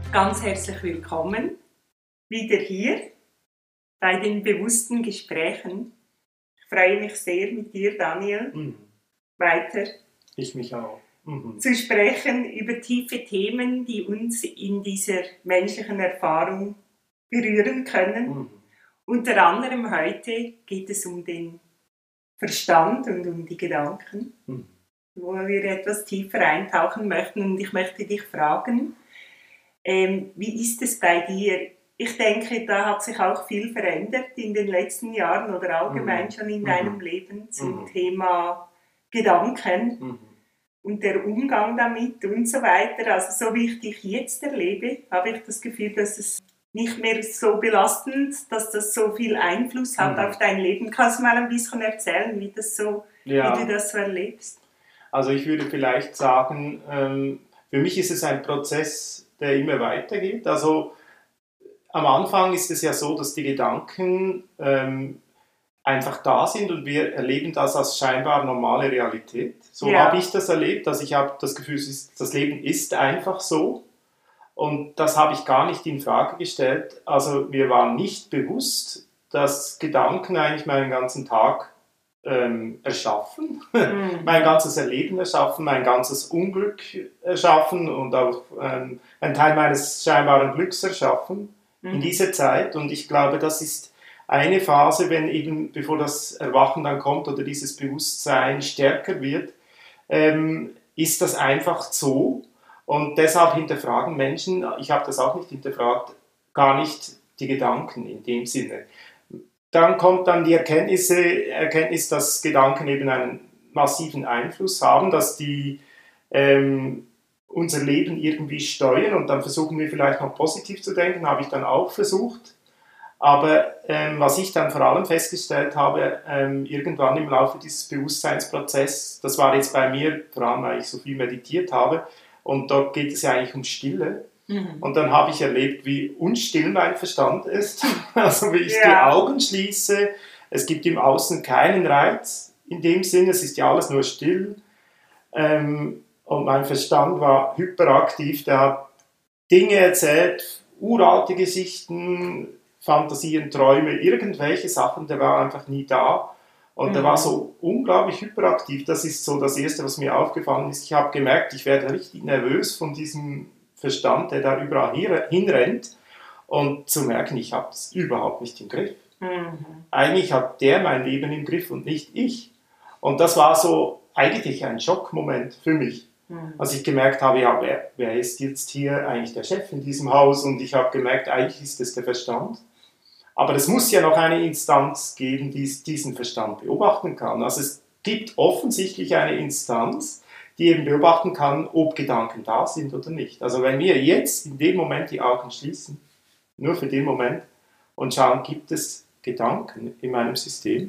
Ganz herzlich willkommen wieder hier bei den bewussten Gesprächen. Ich freue mich sehr, mit dir, Daniel, weiter ich mich auch. Zu sprechen über tiefe Themen, die uns in dieser menschlichen Erfahrung berühren können. Unter anderem heute geht es um den Verstand und um die Gedanken, wo wir etwas tiefer eintauchen möchten. Und ich möchte dich fragen, wie ist es bei dir? Ich denke, da hat sich auch viel verändert in den letzten Jahren oder allgemein schon in deinem Leben zum Thema Gedanken und der Umgang damit und so weiter. Also so wie ich dich jetzt erlebe, habe ich das Gefühl, dass es nicht mehr so belastend, dass das so viel Einfluss hat auf dein Leben. Kannst du mal ein bisschen erzählen, wie du das so erlebst? Also ich würde vielleicht sagen, für mich ist es ein Prozess, der immer weitergeht. Also am Anfang ist es ja so, dass die Gedanken einfach da sind und wir erleben das als scheinbar normale Realität. So habe ich das erlebt, dass ich habe das Gefühl, das Leben ist einfach so. Und das habe ich gar nicht in Frage gestellt. Also mir war nicht bewusst, dass Gedanken eigentlich meinen ganzen Tag erschaffen, mein ganzes Erleben erschaffen, mein ganzes Unglück erschaffen und auch einen Teil meines scheinbaren Glücks erschaffen in dieser Zeit. Und ich glaube, das ist eine Phase, wenn eben, bevor das Erwachen dann kommt oder dieses Bewusstsein stärker wird, ist das einfach so. Und deshalb hinterfragen Menschen, ich habe das auch nicht hinterfragt, gar nicht die Gedanken in dem Sinne. Dann kommt dann die Erkenntnis, dass Gedanken eben einen massiven Einfluss haben, dass die unser Leben irgendwie steuern und dann versuchen wir vielleicht noch positiv zu denken, habe ich dann auch versucht. Aber was ich dann vor allem festgestellt habe, irgendwann im Laufe dieses Bewusstseinsprozesses, das war jetzt bei mir, vor allem weil ich so viel meditiert habe, und dort geht es ja eigentlich um Stille. Und dann habe ich erlebt, wie unstill mein Verstand ist. Also wie ich die Augen schließe. Es gibt im Außen keinen Reiz. In dem Sinne, es ist ja alles nur still. Und mein Verstand war hyperaktiv. Der hat Dinge erzählt, uralte Geschichten, Fantasien, Träume, irgendwelche Sachen. Der war einfach nie da. Und der war so unglaublich hyperaktiv. Das ist so das Erste, was mir aufgefallen ist. Ich habe gemerkt, ich werde richtig nervös von diesem Verstand, der da überall hinrennt, und zu merken, ich habe das überhaupt nicht im Griff. Eigentlich hat der mein Leben im Griff und nicht ich. Und das war so eigentlich ein Schockmoment für mich, als ich gemerkt habe, ja, wer ist jetzt hier eigentlich der Chef in diesem Haus? Und ich habe gemerkt, eigentlich ist es der Verstand. Aber es muss ja noch eine Instanz geben, die diesen Verstand beobachten kann. Also es gibt offensichtlich eine Instanz, die eben beobachten kann, ob Gedanken da sind oder nicht. Also wenn wir jetzt in dem Moment die Augen schließen, nur für den Moment, und schauen, gibt es Gedanken in meinem System?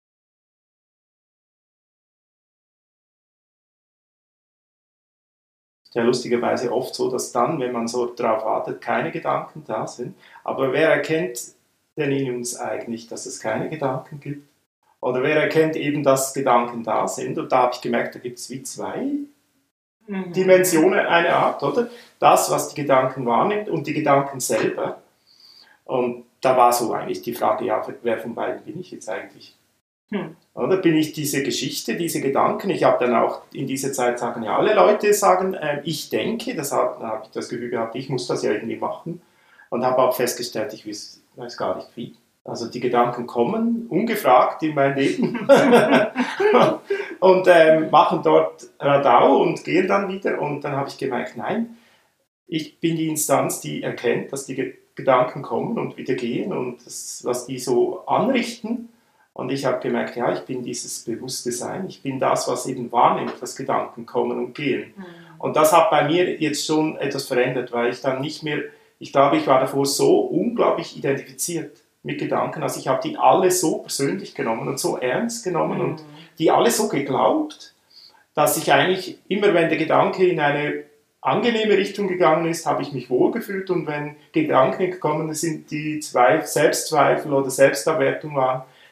Ist ja lustigerweise oft so, dass dann, wenn man so darauf wartet, keine Gedanken da sind. Aber wer erkennt denn in uns eigentlich, dass es keine Gedanken gibt? Oder wer erkennt eben, dass Gedanken da sind? Und da habe ich gemerkt, da gibt es wie zwei Dimensionen, eine Art, oder? Das, was die Gedanken wahrnimmt und die Gedanken selber. Und da war so eigentlich die Frage, ja, wer von beiden bin ich jetzt eigentlich? Oder bin ich diese Geschichte, diese Gedanken? Ich habe dann auch in dieser Zeit sagen, ja, alle Leute sagen, ich denke, da habe ich das Gefühl gehabt, ich muss das ja irgendwie machen. Und habe auch festgestellt, ich weiß gar nicht wie. Also die Gedanken kommen ungefragt in mein Leben und machen dort Radau und gehen dann wieder. Und dann habe ich gemerkt, nein, ich bin die Instanz, die erkennt, dass die Gedanken kommen und wieder gehen und das, was die so anrichten. Und ich habe gemerkt, ja, ich bin dieses bewusste Sein, ich bin das, was eben wahrnimmt, dass Gedanken kommen und gehen. Und das hat bei mir jetzt schon etwas verändert, weil ich dann nicht mehr, ich glaube, ich war davor so unglaublich identifiziert mit Gedanken, also ich habe die alle so persönlich genommen und so ernst genommen und die alle so geglaubt, dass ich eigentlich immer, wenn der Gedanke in eine angenehme Richtung gegangen ist, habe ich mich wohlgefühlt, und wenn Gedanken gekommen sind, die Selbstzweifel oder Selbstabwertung waren,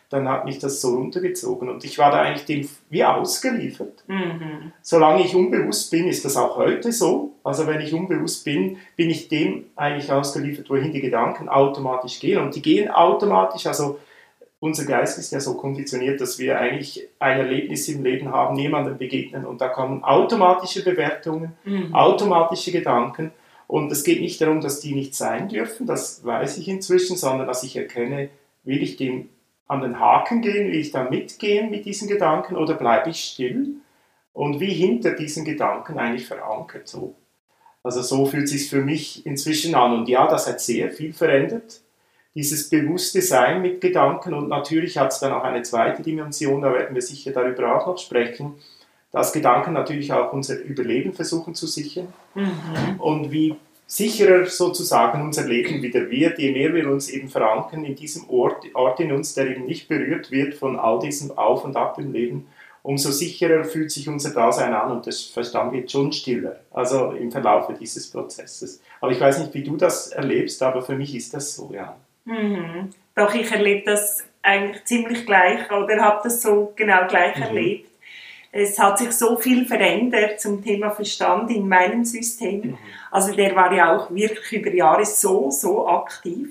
dann hat mich das so runtergezogen. Und ich war da eigentlich dem wie ausgeliefert. Solange ich unbewusst bin, ist das auch heute so. Also wenn ich unbewusst bin, bin ich dem eigentlich ausgeliefert, wohin die Gedanken automatisch gehen. Und die gehen automatisch, also unser Geist ist ja so konditioniert, dass wir eigentlich ein Erlebnis im Leben haben, jemandem begegnen und da kommen automatische Bewertungen, automatische Gedanken. Und es geht nicht darum, dass die nicht sein dürfen, das weiß ich inzwischen, sondern dass ich erkenne, will ich dem an den Haken gehen, will ich da mitgehen mit diesen Gedanken oder bleibe ich still und wie hinter diesen Gedanken eigentlich verankert so. Also so fühlt es sich für mich inzwischen an und ja, das hat sehr viel verändert, dieses bewusste Sein mit Gedanken und natürlich hat es dann auch eine zweite Dimension, da werden wir sicher darüber auch noch sprechen, dass Gedanken natürlich auch unser Überleben versuchen zu sichern und wie sicherer sozusagen unser Leben wieder wird, je mehr wir uns eben verankern in diesem Ort in uns, der eben nicht berührt wird von all diesem Auf und Ab im Leben, umso sicherer fühlt sich unser Dasein an und der Verstand wird schon stiller, also im Verlauf dieses Prozesses. Aber ich weiß nicht, wie du das erlebst, aber für mich ist das so, ja. Doch, ich erlebe das eigentlich ziemlich gleich oder habe das so genau gleich erlebt. Es hat sich so viel verändert zum Thema Verstand in meinem System. Also der war ja auch wirklich über Jahre so aktiv.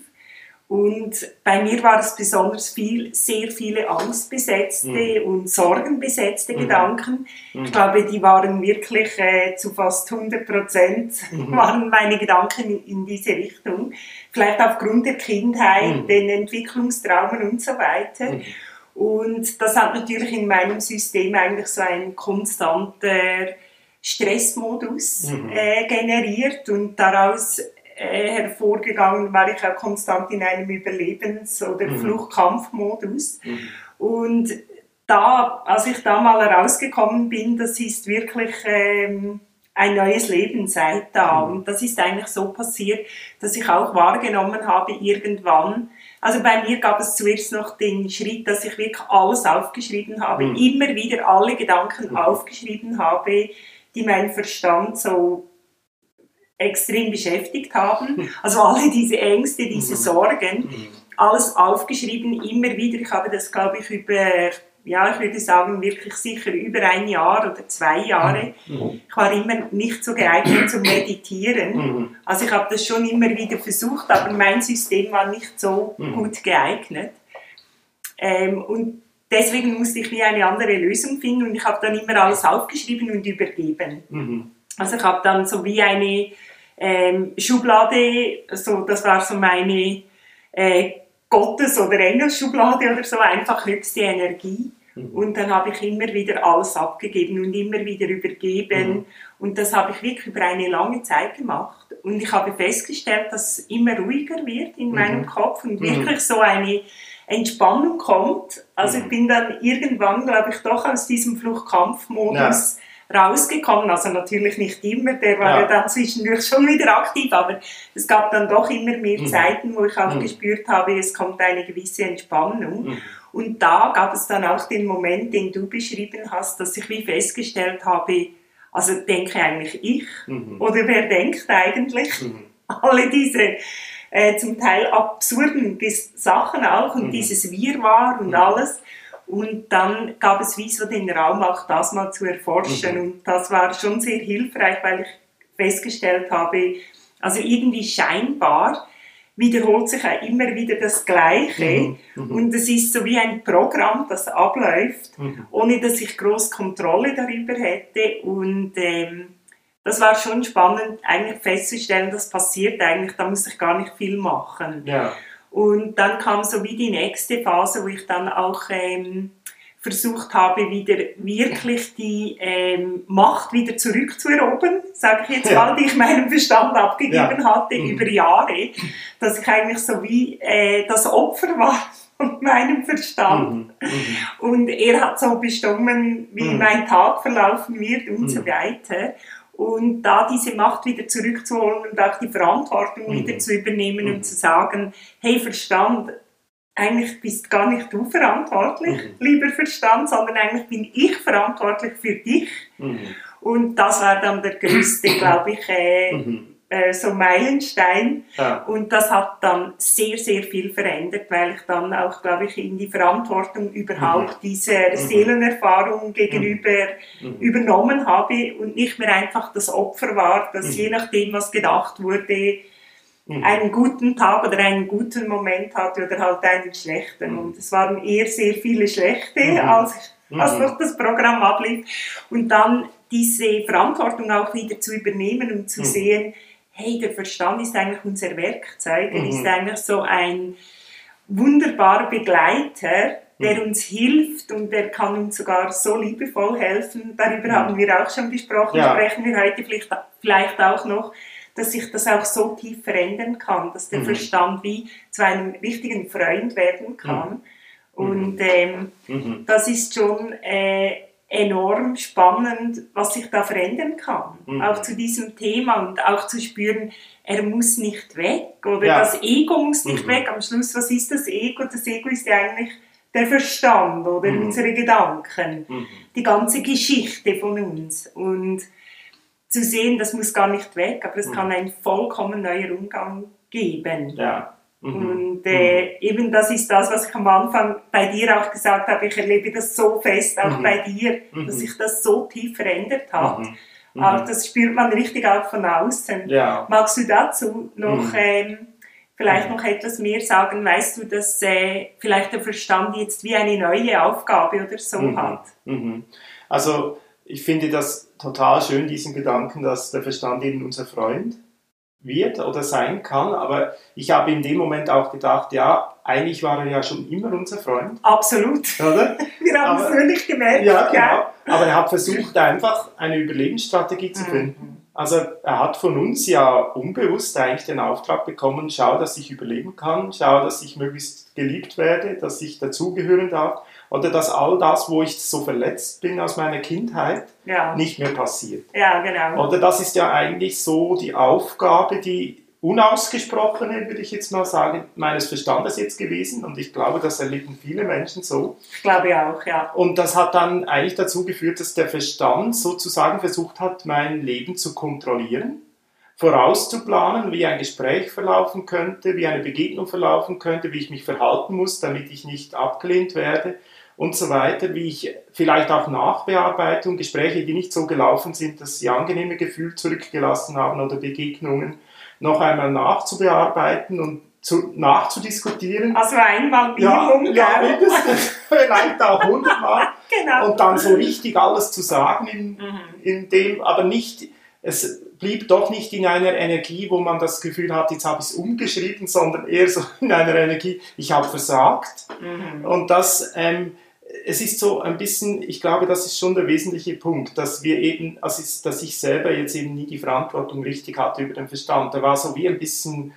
Und bei mir war es besonders sehr viele angstbesetzte und sorgenbesetzte Gedanken. Ich glaube, die waren wirklich zu fast 100% waren meine Gedanken in diese Richtung. Vielleicht aufgrund der Kindheit, den Entwicklungstraumen und so weiter. Und das hat natürlich in meinem System eigentlich so einen konstanten Stressmodus generiert und daraus hervorgegangen war ich auch konstant in einem Überlebens- oder Fluchtkampfmodus. Und da, als ich da mal rausgekommen bin, das ist wirklich ein neues Leben seit da. Und das ist eigentlich so passiert, dass ich auch wahrgenommen habe irgendwann. Also bei mir gab es zuerst noch den Schritt, dass ich wirklich alles aufgeschrieben habe, immer wieder alle Gedanken aufgeschrieben habe, die meinen Verstand so extrem beschäftigt haben. Also alle diese Ängste, diese Sorgen, alles aufgeschrieben, immer wieder. Ich habe das, glaube ich, über, ja, ich würde sagen, wirklich sicher über 1 Jahr oder 2 Jahre. Ich war immer nicht so geeignet zum Meditieren. Also ich habe das schon immer wieder versucht, aber mein System war nicht so gut geeignet. Und deswegen musste ich wie eine andere Lösung finden und ich habe dann immer alles aufgeschrieben und übergeben. Also ich habe dann so wie eine Schublade, so, das war so meine Gottes- oder Engelsschublade oder so, einfach höchste Energie. Und dann habe ich immer wieder alles abgegeben und immer wieder übergeben. Und das habe ich wirklich über eine lange Zeit gemacht. Und ich habe festgestellt, dass es immer ruhiger wird in meinem Kopf und wirklich so eine Entspannung kommt. Also ich bin dann irgendwann, glaube ich, doch aus diesem Fluchtkampfmodus rausgekommen. Also natürlich nicht immer, der war ja dann zwischendurch schon wieder aktiv, aber es gab dann doch immer mehr Zeiten, wo ich auch gespürt habe, es kommt eine gewisse Entspannung. Und da gab es dann auch den Moment, den du beschrieben hast, dass ich wie festgestellt habe, also denke eigentlich ich? Oder wer denkt eigentlich? Alle diese zum Teil absurden Sachen auch und dieses Wirrwarr und alles. Und dann gab es wie so den Raum, auch das mal zu erforschen. Und das war schon sehr hilfreich, weil ich festgestellt habe, also irgendwie scheinbar wiederholt sich auch immer wieder das Gleiche. Und es ist so wie ein Programm, das abläuft, ohne dass ich groß Kontrolle darüber hätte. Und das war schon spannend, eigentlich festzustellen, das passiert eigentlich, da muss ich gar nicht viel machen. Ja. Und dann kam so wie die nächste Phase, wo ich dann auch versucht habe, wieder wirklich die Macht wieder zurückzuerobern, sage ich jetzt mal, die ich meinem Verstand abgegeben hatte über Jahre, dass ich eigentlich so wie das Opfer war von meinem Verstand. Und er hat so bestimmt, wie mein Tag verlaufen wird und so weiter. Und da diese Macht wieder zurückzuholen und auch die Verantwortung wieder zu übernehmen und zu sagen, hey Verstand, eigentlich bist gar nicht du verantwortlich, lieber Verstand, sondern eigentlich bin ich verantwortlich für dich. Und das war dann der größte, glaube ich, so Meilenstein. Ja. Und das hat dann sehr, sehr viel verändert, weil ich dann auch, glaube ich, in die Verantwortung überhaupt dieser Seelenerfahrung gegenüber übernommen habe und nicht mehr einfach das Opfer war, das je nachdem, was gedacht wurde, einen guten Tag oder einen guten Moment hatte oder halt einen schlechten. Und es waren eher sehr viele schlechte, als noch das Programm ablief. Und dann diese Verantwortung auch wieder zu übernehmen und zu sehen, hey, der Verstand ist eigentlich unser Werkzeug, er ist eigentlich so ein wunderbarer Begleiter, der uns hilft und der kann uns sogar so liebevoll helfen. Darüber haben wir auch schon gesprochen, sprechen wir heute vielleicht auch noch, dass sich das auch so tief verändern kann, dass der Verstand wie zu einem richtigen Freund werden kann. Und das ist schon enorm spannend, was sich da verändern kann. Auch zu diesem Thema und auch zu spüren, er muss nicht weg oder das Ego muss nicht weg. Am Schluss, was ist das Ego? Das Ego ist ja eigentlich der Verstand oder unsere Gedanken, die ganze Geschichte von uns. Und zu sehen, das muss gar nicht weg, aber es kann ein vollkommen neuer Umgang geben. Ja. Und eben das ist das, was ich am Anfang bei dir auch gesagt habe. Ich erlebe das so fest, auch bei dir, dass sich das so tief verändert hat. Auch das spürt man richtig auch von außen. Ja. Magst du dazu noch vielleicht noch etwas mehr sagen? Weißt du, dass vielleicht der Verstand jetzt wie eine neue Aufgabe oder so hat? Also ich finde das total schön, diesen Gedanken, dass der Verstand eben unser Freund wird oder sein kann, aber ich habe in dem Moment auch gedacht, ja, eigentlich war er ja schon immer unser Freund. Absolut. Oder? Wir haben es nur nicht gemerkt. Ja, genau. Aber er hat versucht, einfach eine Überlebensstrategie zu finden. Also er hat von uns ja unbewusst eigentlich den Auftrag bekommen, schau, dass ich überleben kann, schau, dass ich möglichst geliebt werde, dass ich dazugehören darf oder dass all das, wo ich so verletzt bin aus meiner Kindheit, nicht mehr passiert. Ja, genau. Oder das ist ja eigentlich so die Aufgabe, die unausgesprochene, würde ich jetzt mal sagen, meines Verstandes jetzt gewesen. Und ich glaube, das erleben viele Menschen so. Ich glaube auch, ja. Und das hat dann eigentlich dazu geführt, dass der Verstand sozusagen versucht hat, mein Leben zu kontrollieren, vorauszuplanen, wie ein Gespräch verlaufen könnte, wie eine Begegnung verlaufen könnte, wie ich mich verhalten muss, damit ich nicht abgelehnt werde und so weiter, wie ich vielleicht auch Nachbearbeitung, Gespräche, die nicht so gelaufen sind, dass sie angenehme Gefühle zurückgelassen haben oder Begegnungen, noch einmal nachzubearbeiten und nachzudiskutieren. Also einmal Minimum. Ja, mindestens, vielleicht auch 100 Mal. Genau. Und dann so richtig alles zu sagen, in dem, aber nicht, es blieb doch nicht in einer Energie, wo man das Gefühl hat, jetzt habe ich es umgeschrieben, sondern eher so in einer Energie, ich habe versagt. Und das, es ist so ein bisschen, ich glaube, das ist schon der wesentliche Punkt, dass wir eben, dass ich selber jetzt eben nie die Verantwortung richtig hatte über den Verstand. Da war so wie ein bisschen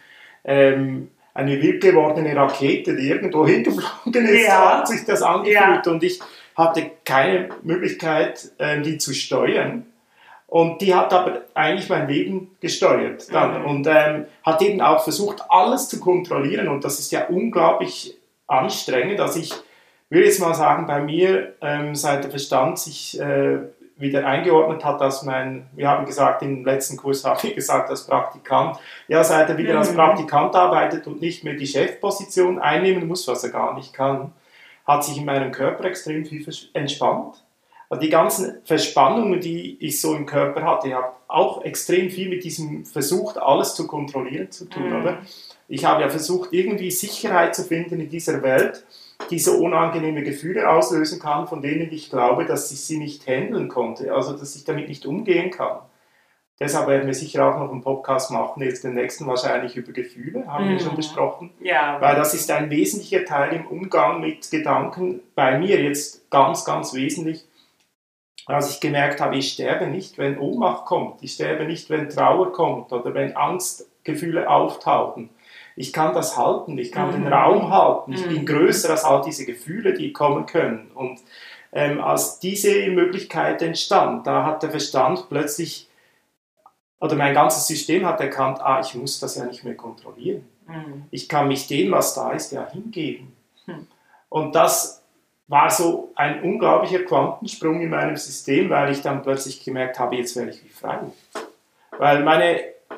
eine wild gewordene Rakete, die irgendwo hingeflogen ist, hat sich das angefühlt und ich hatte keine Möglichkeit, die zu steuern. Und die hat aber eigentlich mein Leben gesteuert dann und hat eben auch versucht, alles zu kontrollieren und das ist ja unglaublich anstrengend. Also ich würde jetzt mal sagen, bei mir, seit der Verstand sich wieder eingeordnet hat, als wir haben gesagt, im letzten Kurs habe ich gesagt, als Praktikant, ja, seit er wieder als Praktikant arbeitet und nicht mehr die Chefposition einnehmen muss, was er gar nicht kann, hat sich in meinem Körper extrem viel entspannt. Also die ganzen Verspannungen, die ich so im Körper hatte, ich habe auch extrem viel mit diesem versucht, alles zu kontrollieren zu tun. Oder? Ich habe ja versucht, irgendwie Sicherheit zu finden in dieser Welt, die so unangenehme Gefühle auslösen kann, von denen ich glaube, dass ich sie nicht handeln konnte, also dass ich damit nicht umgehen kann. Deshalb werden wir sicher auch noch einen Podcast machen, jetzt den nächsten wahrscheinlich über Gefühle, haben wir schon besprochen. Ja. Weil das ist ein wesentlicher Teil im Umgang mit Gedanken, bei mir jetzt ganz, ganz wesentlich, als ich gemerkt habe, ich sterbe nicht, wenn Ohnmacht kommt, ich sterbe nicht, wenn Trauer kommt oder wenn Angstgefühle auftauchen. Ich kann das halten, ich kann den Raum halten, ich bin größer als all diese Gefühle, die kommen können. Und als diese Möglichkeit entstand, da hat der Verstand plötzlich, oder mein ganzes System hat erkannt, ich muss das ja nicht mehr kontrollieren. Ich kann mich dem, was da ist, ja hingeben. Und das war so ein unglaublicher Quantensprung in meinem System, weil ich dann plötzlich gemerkt habe, jetzt werde ich wie frei. Weil meine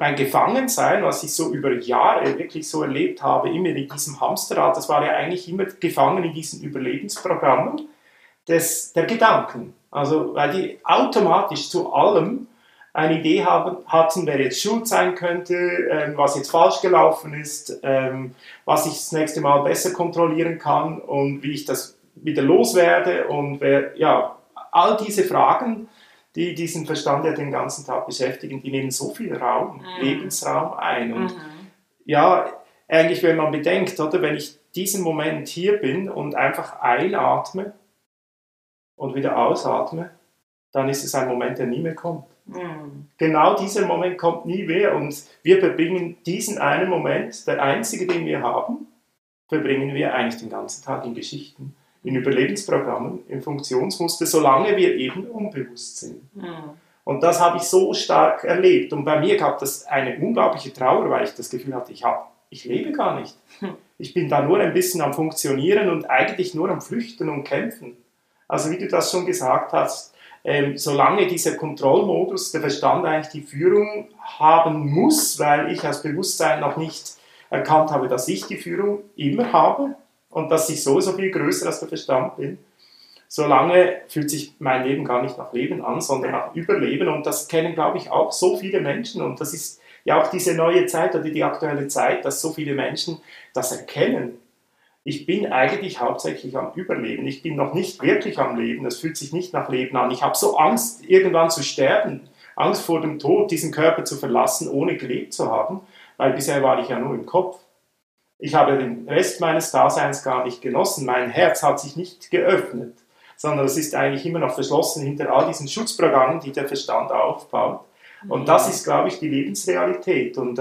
mein Gefangensein, was ich so über Jahre wirklich so erlebt habe, immer in diesem Hamsterrad, das war ja eigentlich immer gefangen in diesen Überlebensprogrammen der Gedanken. Also, weil die automatisch zu allem eine Idee hatten, wer jetzt schuld sein könnte, was jetzt falsch gelaufen ist, was ich das nächste Mal besser kontrollieren kann und wie ich das wieder loswerde und all diese Fragen, die diesen Verstand ja den ganzen Tag beschäftigen, die nehmen so viel Raum, Lebensraum ein. Und ja, eigentlich, wenn man bedenkt, oder, wenn ich diesen Moment hier bin und einfach einatme und wieder ausatme, dann ist es ein Moment, der nie mehr kommt. Genau dieser Moment kommt nie mehr und wir verbringen diesen einen Moment, der einzige, den wir haben, verbringen wir eigentlich den ganzen Tag in Geschichten, in Überlebensprogrammen, in Funktionsmuster, solange wir eben unbewusst sind. Und das habe ich so stark erlebt. Und bei mir gab das eine unglaubliche Trauer, weil ich das Gefühl hatte, ich lebe gar nicht. Ich bin da nur ein bisschen am Funktionieren und eigentlich nur am Flüchten und Kämpfen. Also wie du das schon gesagt hast, solange dieser Kontrollmodus, der Verstand eigentlich die Führung haben muss, weil ich als Bewusstsein noch nicht erkannt habe, dass ich die Führung immer habe, und dass ich sowieso viel größer als der Verstand bin, solange fühlt sich mein Leben gar nicht nach Leben an, sondern nach Überleben. Und das kennen, glaube ich, auch so viele Menschen. Und das ist ja auch diese neue Zeit oder die aktuelle Zeit, dass so viele Menschen das erkennen. Ich bin eigentlich hauptsächlich am Überleben. Ich bin noch nicht wirklich am Leben. Das fühlt sich nicht nach Leben an. Ich habe so Angst, irgendwann zu sterben. Angst vor dem Tod, diesen Körper zu verlassen, ohne gelebt zu haben. Weil bisher war ich ja nur im Kopf. Ich habe den Rest meines Daseins gar nicht genossen. Mein Herz hat sich nicht geöffnet, sondern es ist eigentlich immer noch verschlossen hinter all diesen Schutzprogrammen, die der Verstand aufbaut. Und das ist, glaube ich, die Lebensrealität. Und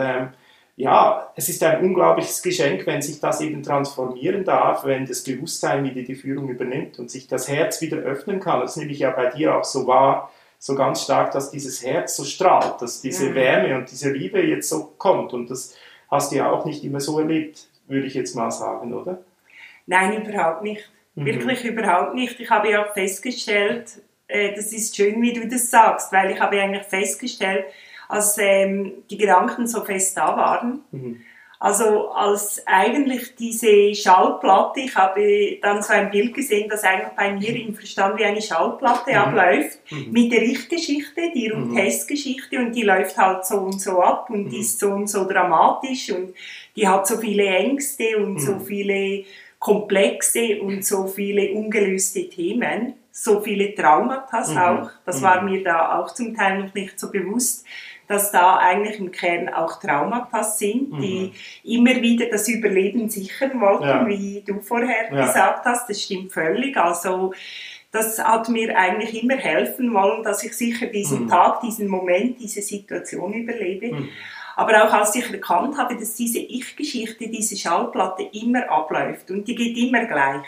es ist ein unglaubliches Geschenk, wenn sich das eben transformieren darf, wenn das Bewusstsein wieder die Führung übernimmt und sich das Herz wieder öffnen kann. Das nehme ich ja bei dir auch so wahr, so ganz stark, dass dieses Herz so strahlt, dass diese Wärme und diese Liebe jetzt so kommt. Und das hast du ja auch nicht immer so erlebt, würde ich jetzt mal sagen, oder? Nein, überhaupt nicht. Wirklich überhaupt nicht. Ich habe ja festgestellt, das ist schön, wie du das sagst, weil ich habe eigentlich festgestellt, als die Gedanken so fest da waren, also als eigentlich diese Schallplatte, ich habe dann so ein Bild gesehen, das eigentlich bei mir im Verstand wie eine Schallplatte abläuft, mit der Ich-Geschichte, die Ruth-Hess-Geschichte, und die läuft halt so und so ab und ist so und so dramatisch und die hat so viele Ängste und so viele Komplexe und so viele ungelöste Themen, so viele Traumata auch, das war mir da auch zum Teil noch nicht so bewusst, dass da eigentlich im Kern auch Traumata sind, die immer wieder das Überleben sichern wollten, wie du vorher gesagt hast. Das stimmt völlig. Also das hat mir eigentlich immer helfen wollen, dass ich sicher diesen Tag, diesen Moment, diese Situation überlebe. Aber auch als ich erkannt habe, dass diese Ich-Geschichte, diese Schallplatte immer abläuft und die geht immer gleich.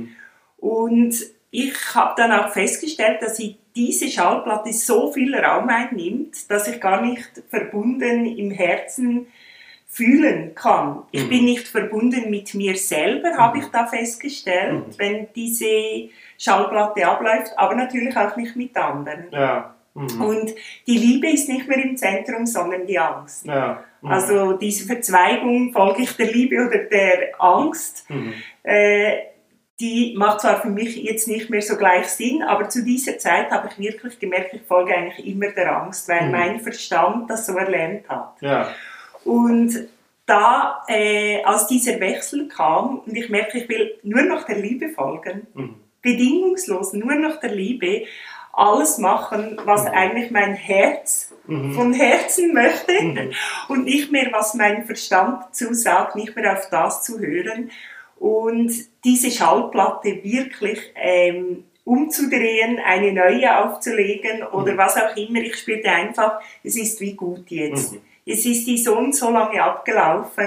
Und ich habe dann auch festgestellt, dass diese Schallplatte so viel Raum einnimmt, dass ich gar nicht verbunden im Herzen fühlen kann. Ich bin nicht verbunden mit mir selber, habe ich da festgestellt, wenn diese Schallplatte abläuft, aber natürlich auch nicht mit anderen. Ja. Und die Liebe ist nicht mehr im Zentrum, sondern die Angst. Ja. Also diese Verzweigung, folge ich der Liebe oder der Angst, die macht zwar für mich jetzt nicht mehr so gleich Sinn, aber zu dieser Zeit habe ich wirklich gemerkt, ich folge eigentlich immer der Angst, weil mein Verstand das so erlernt hat. Ja. Und da, als dieser Wechsel kam und ich merke, ich will nur noch der Liebe folgen, bedingungslos nur noch der Liebe, alles machen, was eigentlich mein Herz von Herzen möchte und nicht mehr, was mein Verstand zusagt, nicht mehr auf das zu hören. Und diese Schallplatte wirklich umzudrehen, eine neue aufzulegen oder was auch immer. Ich spürte einfach, es ist wie gut jetzt. Es ist die so und so lange abgelaufen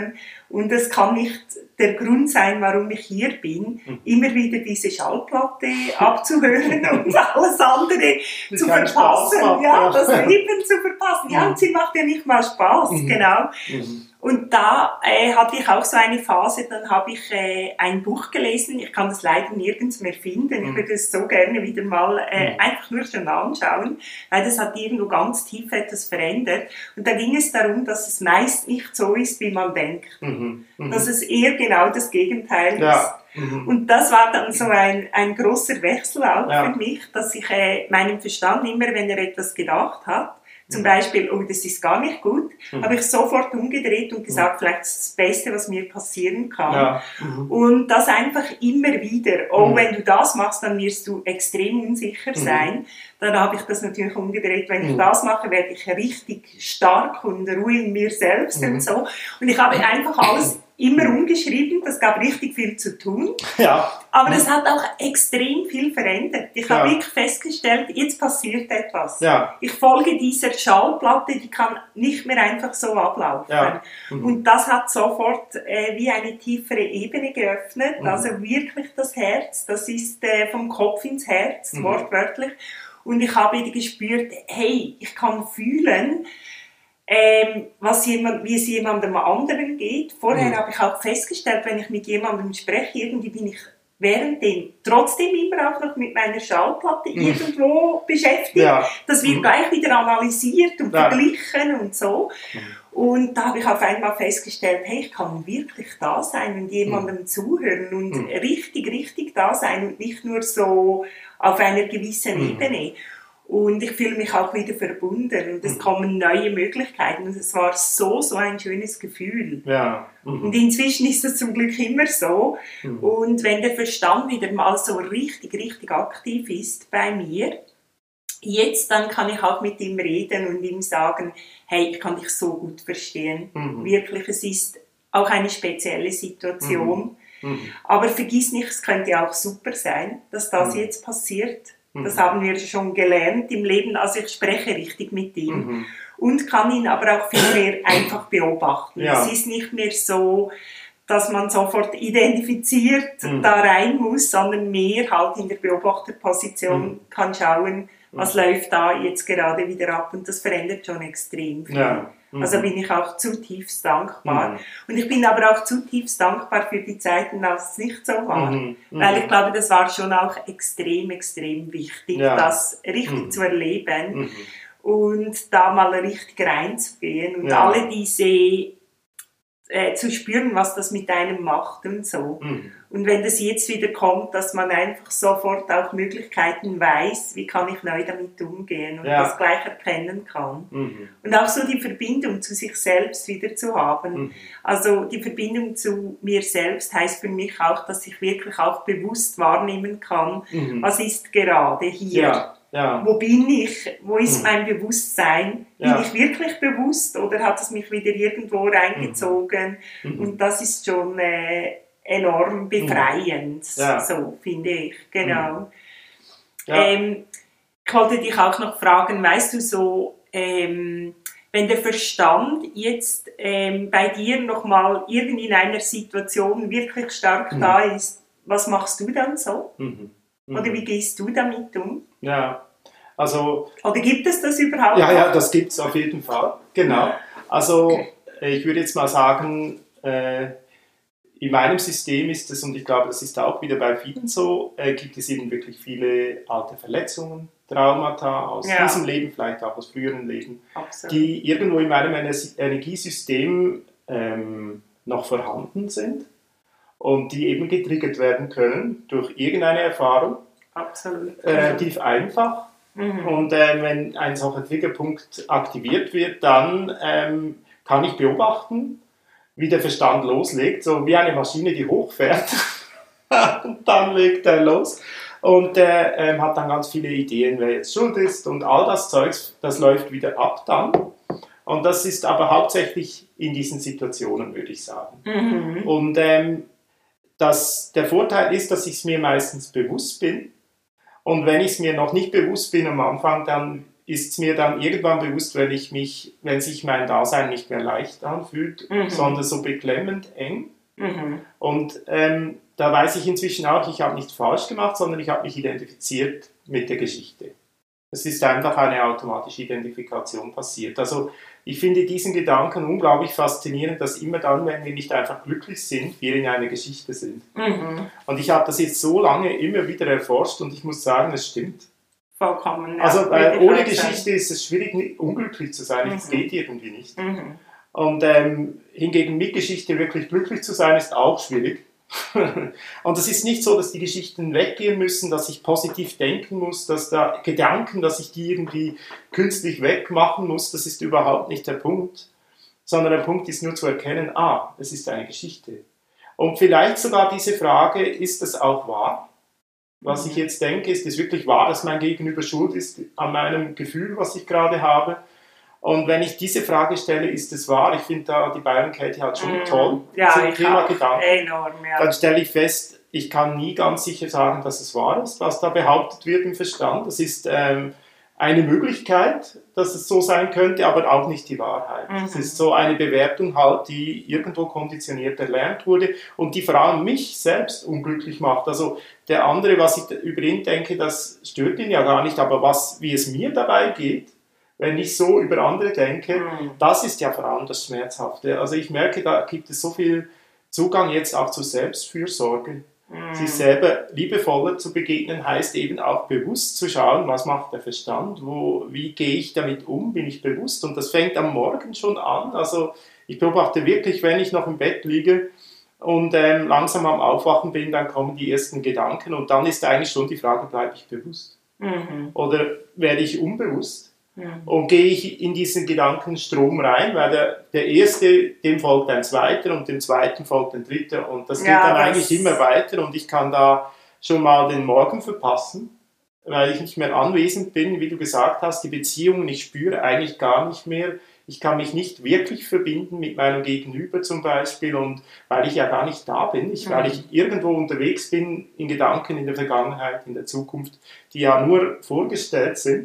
Und es kann nicht der Grund sein, warum ich hier bin, immer wieder diese Schallplatte abzuhören und alles andere zu verpassen. Ja, das Leben zu verpassen. Ja, und sie macht ja nicht mal Spaß, genau. Und da hatte ich auch so eine Phase, dann habe ich ein Buch gelesen, ich kann das leider nirgends mehr finden, ich würde es so gerne wieder mal einfach nur schon anschauen, weil das hat irgendwo ganz tief etwas verändert. Und da ging es darum, dass es meist nicht so ist, wie man denkt. Dass es eher genau das Gegenteil ist. Und das war dann so ein großer Wechsel auch für mich, dass ich meinem Verstand immer, wenn er etwas gedacht hat, zum Beispiel, oh, das ist gar nicht gut, habe ich sofort umgedreht und gesagt, vielleicht ist das Beste, was mir passieren kann. Ja. Und das einfach immer wieder, oh, wenn du das machst, dann wirst du extrem unsicher sein. Dann habe ich das natürlich umgedreht, wenn ich das mache, werde ich richtig stark und ruhig in mir selbst und so. Und ich habe einfach alles immer umgeschrieben, das gab richtig viel zu tun. Ja. Aber das hat auch extrem viel verändert. Ich habe wirklich festgestellt, jetzt passiert etwas. Ja. Ich folge dieser Schallplatte, die kann nicht mehr einfach so ablaufen. Ja. Und das hat sofort wie eine tiefere Ebene geöffnet. Also wirklich das Herz, das ist vom Kopf ins Herz, wortwörtlich. Und ich habe wieder gespürt, hey, ich kann fühlen, wie es jemandem anderen geht. Vorher habe ich auch festgestellt, wenn ich mit jemandem spreche, irgendwie bin ich währenddem trotzdem immer auch noch mit meiner Schallplatte irgendwo beschäftigt. Ja. Das wird gleich wieder analysiert und verglichen und so. Und da habe ich auf einmal festgestellt, hey, ich kann wirklich da sein und jemandem zuhören und richtig da sein und nicht nur so auf einer gewissen Ebene. Und ich fühle mich auch wieder verbunden und es kommen neue Möglichkeiten und es war so ein schönes Gefühl. Ja. Und inzwischen ist es zum Glück immer so. Und wenn der Verstand wieder mal so richtig aktiv ist bei mir, jetzt dann kann ich auch mit ihm reden und ihm sagen, hey, ich kann dich so gut verstehen. Wirklich, es ist auch eine spezielle Situation. Aber vergiss nicht, es könnte auch super sein, dass das jetzt passiert. Das haben wir schon gelernt im Leben, also ich spreche richtig mit ihm und kann ihn aber auch viel mehr einfach beobachten. Ja. Es ist nicht mehr so, dass man sofort identifiziert da rein muss, sondern mehr halt in der Beobachterposition kann schauen, was läuft da jetzt gerade wieder ab und das verändert schon extrem viel. Ja. Also bin ich auch zutiefst dankbar. Und ich bin aber auch zutiefst dankbar für die Zeiten, als es nicht so war. Weil ich glaube, das war schon auch extrem wichtig, das richtig zu erleben und da mal richtig reinzugehen und alle diese zu spüren, was das mit einem macht und so. Und wenn das jetzt wieder kommt, dass man einfach sofort auch Möglichkeiten weiß, wie kann ich neu damit umgehen und das gleich erkennen kann. Und auch so die Verbindung zu sich selbst wieder zu haben. Also die Verbindung zu mir selbst heißt für mich auch, dass ich wirklich auch bewusst wahrnehmen kann, was ist gerade hier. Ja. Ja. Wo bin ich? Wo ist mein Bewusstsein? Bin ich wirklich bewusst oder hat es mich wieder irgendwo reingezogen? Und das ist schon enorm befreiend, so finde ich. Genau. Ich wollte dich auch noch fragen, weißt du so, wenn der Verstand jetzt bei dir nochmal irgendwie in einer Situation wirklich stark da ist, was machst du dann so? Oder wie gehst du damit um? Ja, also... Oder gibt es das überhaupt? Ja, das gibt es auf jeden Fall, genau. Also ich würde jetzt mal sagen, in meinem System ist es, und ich glaube, das ist auch wieder bei vielen so, gibt es eben wirklich viele alte Verletzungen, Traumata aus diesem Leben, vielleicht auch aus früheren Leben, die irgendwo in meinem Energiesystem noch vorhanden sind. Und die eben getriggert werden können durch irgendeine Erfahrung. Absolut. Relativ einfach. Und wenn ein solcher Triggerpunkt aktiviert wird, dann kann ich beobachten, wie der Verstand loslegt, so wie eine Maschine, die hochfährt. Und dann legt er los. Und hat dann ganz viele Ideen, wer jetzt schuld ist. Und all das Zeugs, das läuft wieder ab dann. Und das ist aber hauptsächlich in diesen Situationen, würde ich sagen. Und der Vorteil ist, dass ich es mir meistens bewusst bin. Und wenn ich es mir noch nicht bewusst bin am Anfang, dann ist es mir dann irgendwann bewusst, wenn sich mein Dasein nicht mehr leicht anfühlt, sondern so beklemmend eng. Und da weiß ich inzwischen auch, ich habe nicht falsch gemacht, sondern ich habe mich identifiziert mit der Geschichte. Es ist einfach eine automatische Identifikation passiert. Also ich finde diesen Gedanken unglaublich faszinierend, dass immer dann, wenn wir nicht einfach glücklich sind, wir in einer Geschichte sind. Und ich habe das jetzt so lange immer wieder erforscht und ich muss sagen, es stimmt. Vollkommen. Ja, also ohne Geschichte ist es schwierig, unglücklich zu sein. Das geht irgendwie nicht. Und hingegen mit Geschichte wirklich glücklich zu sein, ist auch schwierig. Und es ist nicht so, dass die Geschichten weggehen müssen, dass ich positiv denken muss, dass da Gedanken, dass ich die irgendwie künstlich wegmachen muss, das ist überhaupt nicht der Punkt. Sondern der Punkt ist nur zu erkennen, es ist eine Geschichte. Und vielleicht sogar diese Frage, ist das auch wahr? Was ich jetzt denke, ist es wirklich wahr, dass mein Gegenüber schuld ist an meinem Gefühl, was ich gerade habe? Und wenn ich diese Frage stelle, ist es wahr? Ich finde da die Byron Katie halt schon toll. Ja, zum Thema Gedanken. Enorm, ja. Dann stelle ich fest, ich kann nie ganz sicher sagen, dass es wahr ist, was da behauptet wird im Verstand. Das ist eine Möglichkeit, dass es so sein könnte, aber auch nicht die Wahrheit. Es ist so eine Bewertung halt, die irgendwo konditioniert erlernt wurde und die vor allem mich selbst unglücklich macht. Also der andere, was ich über ihn denke, das stört ihn ja gar nicht, aber wie es mir dabei geht, wenn ich so über andere denke, das ist ja vor allem das Schmerzhafte. Also ich merke, da gibt es so viel Zugang jetzt auch zur Selbstfürsorge. Sich selber liebevoller zu begegnen, heißt eben auch bewusst zu schauen, was macht der Verstand, wie gehe ich damit um, bin ich bewusst. Und das fängt am Morgen schon an. Also ich beobachte wirklich, wenn ich noch im Bett liege und langsam am Aufwachen bin, dann kommen die ersten Gedanken und dann ist eigentlich schon die Frage, bleibe ich bewusst? Oder werde ich unbewusst? Und gehe ich in diesen Gedankenstrom rein, weil der erste, dem folgt ein zweiter und dem zweiten folgt ein dritter und das geht dann eigentlich immer weiter und ich kann da schon mal den Morgen verpassen, weil ich nicht mehr anwesend bin, wie du gesagt hast, die Beziehungen, ich spüre eigentlich gar nicht mehr, ich kann mich nicht wirklich verbinden mit meinem Gegenüber zum Beispiel und weil ich ja gar nicht da bin, weil ich irgendwo unterwegs bin in Gedanken in der Vergangenheit, in der Zukunft, die ja nur vorgestellt sind.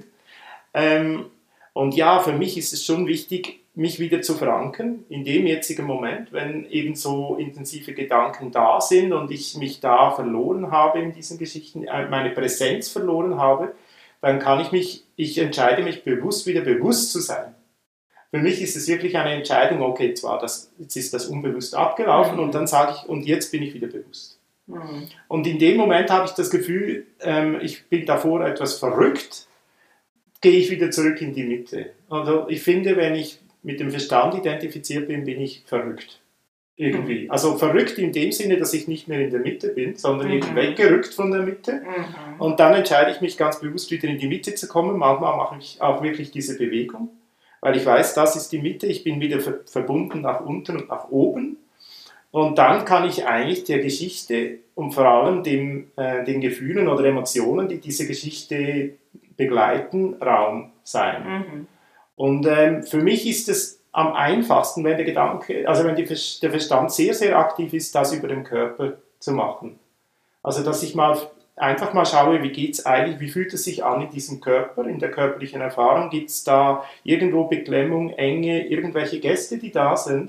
Und ja, für mich ist es schon wichtig, mich wieder zu verankern in dem jetzigen Moment, wenn eben so intensive Gedanken da sind und ich mich da verloren habe in diesen Geschichten, meine Präsenz verloren habe, dann ich entscheide mich bewusst, wieder bewusst zu sein. Für mich ist es wirklich eine Entscheidung, okay, jetzt ist das unbewusst abgelaufen und dann sage ich, und jetzt bin ich wieder bewusst. Und in dem Moment habe ich das Gefühl, ich bin davor etwas verrückt, gehe ich wieder zurück in die Mitte. Also ich finde, wenn ich mit dem Verstand identifiziert bin, bin ich verrückt. Irgendwie. Also verrückt in dem Sinne, dass ich nicht mehr in der Mitte bin, sondern eben weggerückt von der Mitte. Und dann entscheide ich mich ganz bewusst wieder in die Mitte zu kommen. Manchmal mache ich auch wirklich diese Bewegung, weil ich weiß, das ist die Mitte. Ich bin wieder verbunden nach unten und nach oben. Und dann kann ich eigentlich der Geschichte und vor allem den Gefühlen oder Emotionen, die diese Geschichte begleiten, Raum sein. Und für mich ist es am einfachsten, wenn wenn der Verstand sehr, sehr aktiv ist, das über den Körper zu machen. Also dass ich einfach mal schaue, wie geht es eigentlich, wie fühlt es sich an in diesem Körper, in der körperlichen Erfahrung, gibt es da irgendwo Beklemmung, Enge, irgendwelche Gäste, die da sind,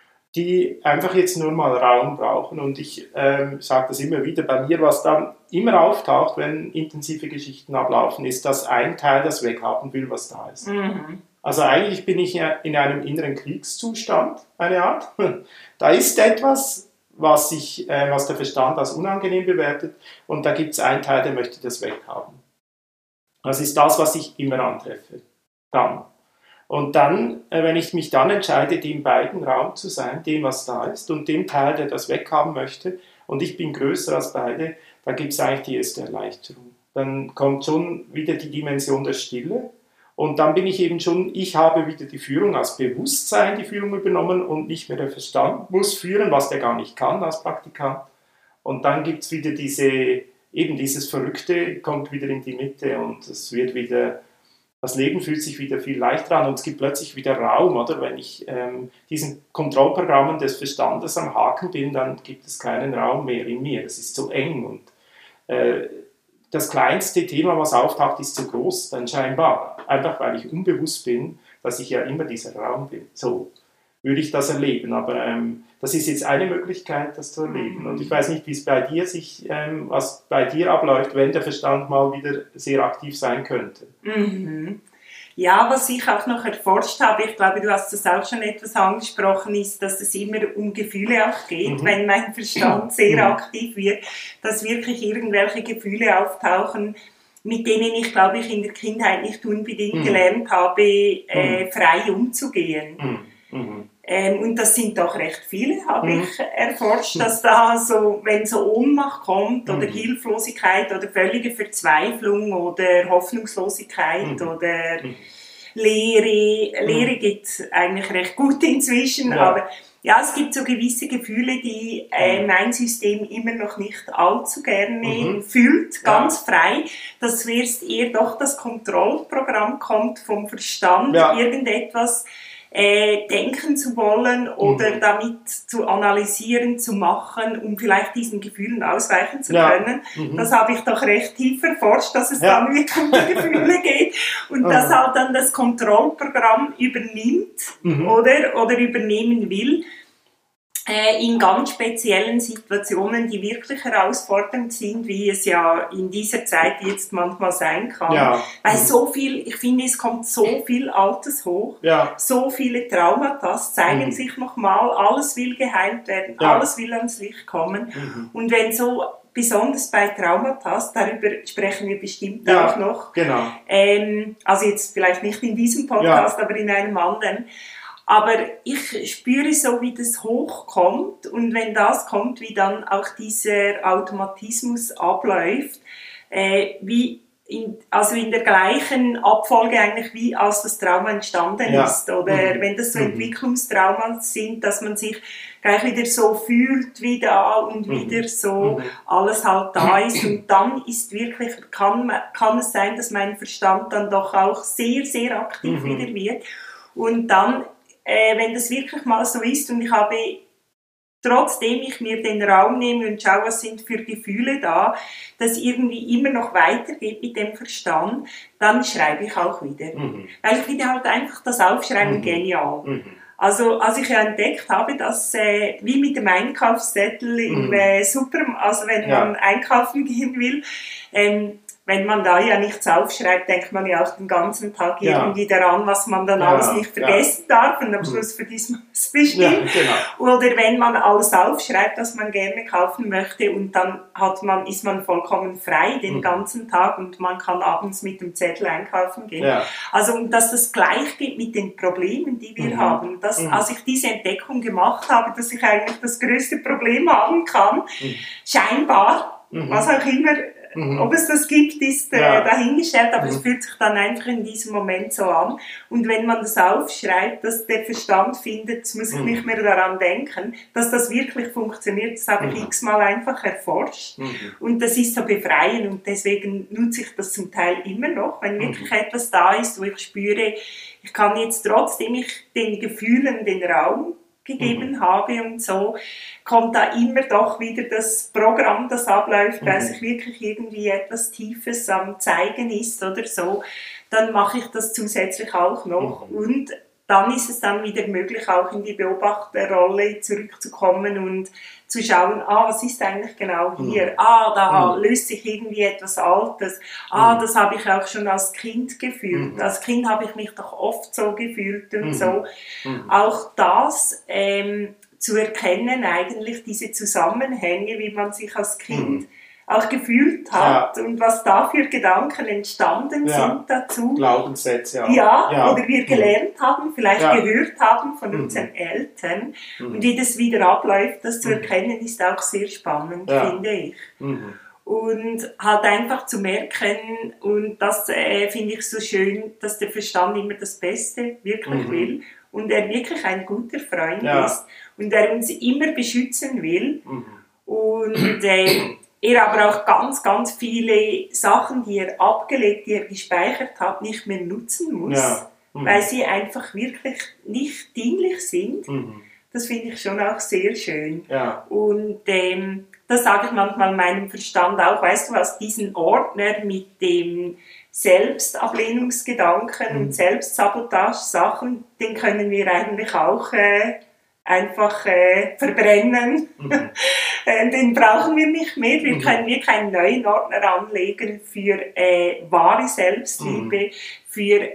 die einfach jetzt nur mal Raum brauchen. Und ich sage das immer wieder, bei mir, was dann immer auftaucht, wenn intensive Geschichten ablaufen, ist, dass ein Teil das weghaben will, was da ist. Also eigentlich bin ich in einem inneren Kriegszustand, eine Art. Da ist etwas, was der Verstand als unangenehm bewertet und da gibt es einen Teil, der möchte das weghaben. Das ist das, was ich immer antreffe. Dann. Und dann, wenn ich mich dann entscheide, dem beiden Raum zu sein, dem, was da ist, und dem Teil, der das weghaben möchte, und ich bin größer als beide, dann gibt es eigentlich die erste Erleichterung. Dann kommt schon wieder die Dimension der Stille, und dann bin ich eben schon, ich habe wieder die Führung als Bewusstsein, die Führung übernommen, und nicht mehr der Verstand muss führen, was der gar nicht kann als Praktikant. Und dann gibt es wieder dieses Verrückte, kommt wieder in die Mitte, und es wird wieder... Das Leben fühlt sich wieder viel leichter an und es gibt plötzlich wieder Raum, oder? Wenn ich diesen Kontrollprogrammen des Verstandes am Haken bin, dann gibt es keinen Raum mehr in mir. Es ist so eng und das kleinste Thema, was auftaucht, ist zu groß, dann scheinbar. Einfach weil ich unbewusst bin, dass ich ja immer dieser Raum bin. So würde ich das erleben. Aber das ist jetzt eine Möglichkeit, das zu erleben. Und ich weiß nicht, wie es bei dir was bei dir abläuft, wenn der Verstand mal wieder sehr aktiv sein könnte. Mhm. Ja, was ich auch noch erforscht habe, ich glaube, du hast das auch schon etwas angesprochen, ist, dass es immer um Gefühle auch geht, wenn mein Verstand sehr aktiv wird, dass wirklich irgendwelche Gefühle auftauchen, mit denen ich, glaube ich, in der Kindheit nicht unbedingt gelernt habe, frei umzugehen. Und das sind doch recht viele, habe ich erforscht, dass da so, wenn so Ohnmacht kommt oder Hilflosigkeit oder völlige Verzweiflung oder Hoffnungslosigkeit oder Leere geht eigentlich recht gut inzwischen, aber ja, es gibt so gewisse Gefühle, die mein System immer noch nicht allzu gerne fühlt, ganz frei, dass zuerst eher doch das Kontrollprogramm kommt vom Verstand, irgendetwas denken zu wollen oder damit zu analysieren, zu machen, um vielleicht diesen Gefühlen ausweichen zu können. Das habe ich doch recht tief erforscht, dass es dann wirklich um die Gefühle geht und dass halt dann das Kontrollprogramm übernimmt oder übernehmen will. In ganz speziellen Situationen, die wirklich herausfordernd sind, wie es ja in dieser Zeit jetzt manchmal sein kann. Ja. Weil so viel, ich finde, es kommt so viel Altes hoch, so viele Traumata zeigen sich nochmal, alles will geheilt werden, alles will ans Licht kommen. Und wenn so, besonders bei Traumata, darüber sprechen wir bestimmt auch noch, also jetzt vielleicht nicht in diesem Podcast, aber in einem anderen. Aber ich spüre so, wie das hochkommt und wenn das kommt, wie dann auch dieser Automatismus abläuft, also in der gleichen Abfolge eigentlich, wie als das Trauma entstanden ist. Oder wenn das so Entwicklungstraumas sind, dass man sich gleich wieder so fühlt wie da und wieder so alles halt da ist. Und dann ist wirklich, kann es sein, dass mein Verstand dann doch auch sehr, sehr aktiv wieder wird. Und dann wenn das wirklich mal so ist und ich habe, trotzdem ich mir den Raum nehme und schaue, was sind für Gefühle da, dass irgendwie immer noch weitergeht mit dem Verstand, dann schreibe ich auch wieder. Weil ich finde halt einfach das Aufschreiben genial. Also, als ich ja entdeckt habe, dass, wie mit dem Einkaufszettel im also wenn man einkaufen gehen will, wenn man da ja nichts aufschreibt, denkt man ja auch den ganzen Tag irgendwie daran, was man dann alles nicht vergessen darf und am Schluss vergisst man es bestimmt. Oder wenn man alles aufschreibt, was man gerne kaufen möchte und dann ist man vollkommen frei den ganzen Tag und man kann abends mit dem Zettel einkaufen gehen. Also, dass das gleich geht mit den Problemen, die wir haben. Als ich diese Entdeckung gemacht habe, dass ich eigentlich das größte Problem haben kann, scheinbar, was auch immer, ob es das gibt, ist dahingestellt, aber es fühlt sich dann einfach in diesem Moment so an. Und wenn man das aufschreibt, dass der Verstand findet, es muss ich nicht mehr daran denken, dass das wirklich funktioniert, das habe ich x-mal einfach erforscht. Und das ist so befreiend und deswegen nutze ich das zum Teil immer noch, wenn wirklich etwas da ist, wo ich spüre, ich kann jetzt trotzdem den Gefühlen den Raum gegeben habe und so, kommt da immer doch wieder das Programm, das abläuft, weil sich wirklich irgendwie etwas Tiefes am Zeigen ist oder so, dann mache ich das zusätzlich auch noch und dann ist es dann wieder möglich, auch in die Beobachterrolle zurückzukommen und zu schauen, was ist eigentlich genau hier? Da löst sich irgendwie etwas Altes. Das habe ich auch schon als Kind gefühlt. Als Kind habe ich mich doch oft so gefühlt und so. Auch das zu erkennen, eigentlich diese Zusammenhänge, wie man sich als Kind auch gefühlt hat und was da für Gedanken entstanden sind dazu. Glaubenssätze auch. Oder wir gelernt haben, vielleicht gehört haben von unseren Eltern. Und wie das wieder abläuft, das zu erkennen, ist auch sehr spannend, finde ich. Und halt einfach zu merken, und das finde ich so schön, dass der Verstand immer das Beste wirklich will und er wirklich ein guter Freund ist und er uns immer beschützen will. Und er aber auch ganz, ganz viele Sachen, die er abgelegt, die er gespeichert hat, nicht mehr nutzen muss, weil sie einfach wirklich nicht dienlich sind. Das finde ich schon auch sehr schön. Ja. Und das sage ich manchmal meinem Verstand auch, weißt du was, diesen Ordner mit dem Selbstablehnungsgedanken und Selbstsabotage-Sachen, den können wir eigentlich auch einfach verbrennen. Den brauchen wir nicht mehr. Wir können hier keinen neuen Ordner anlegen für wahre Selbstliebe, für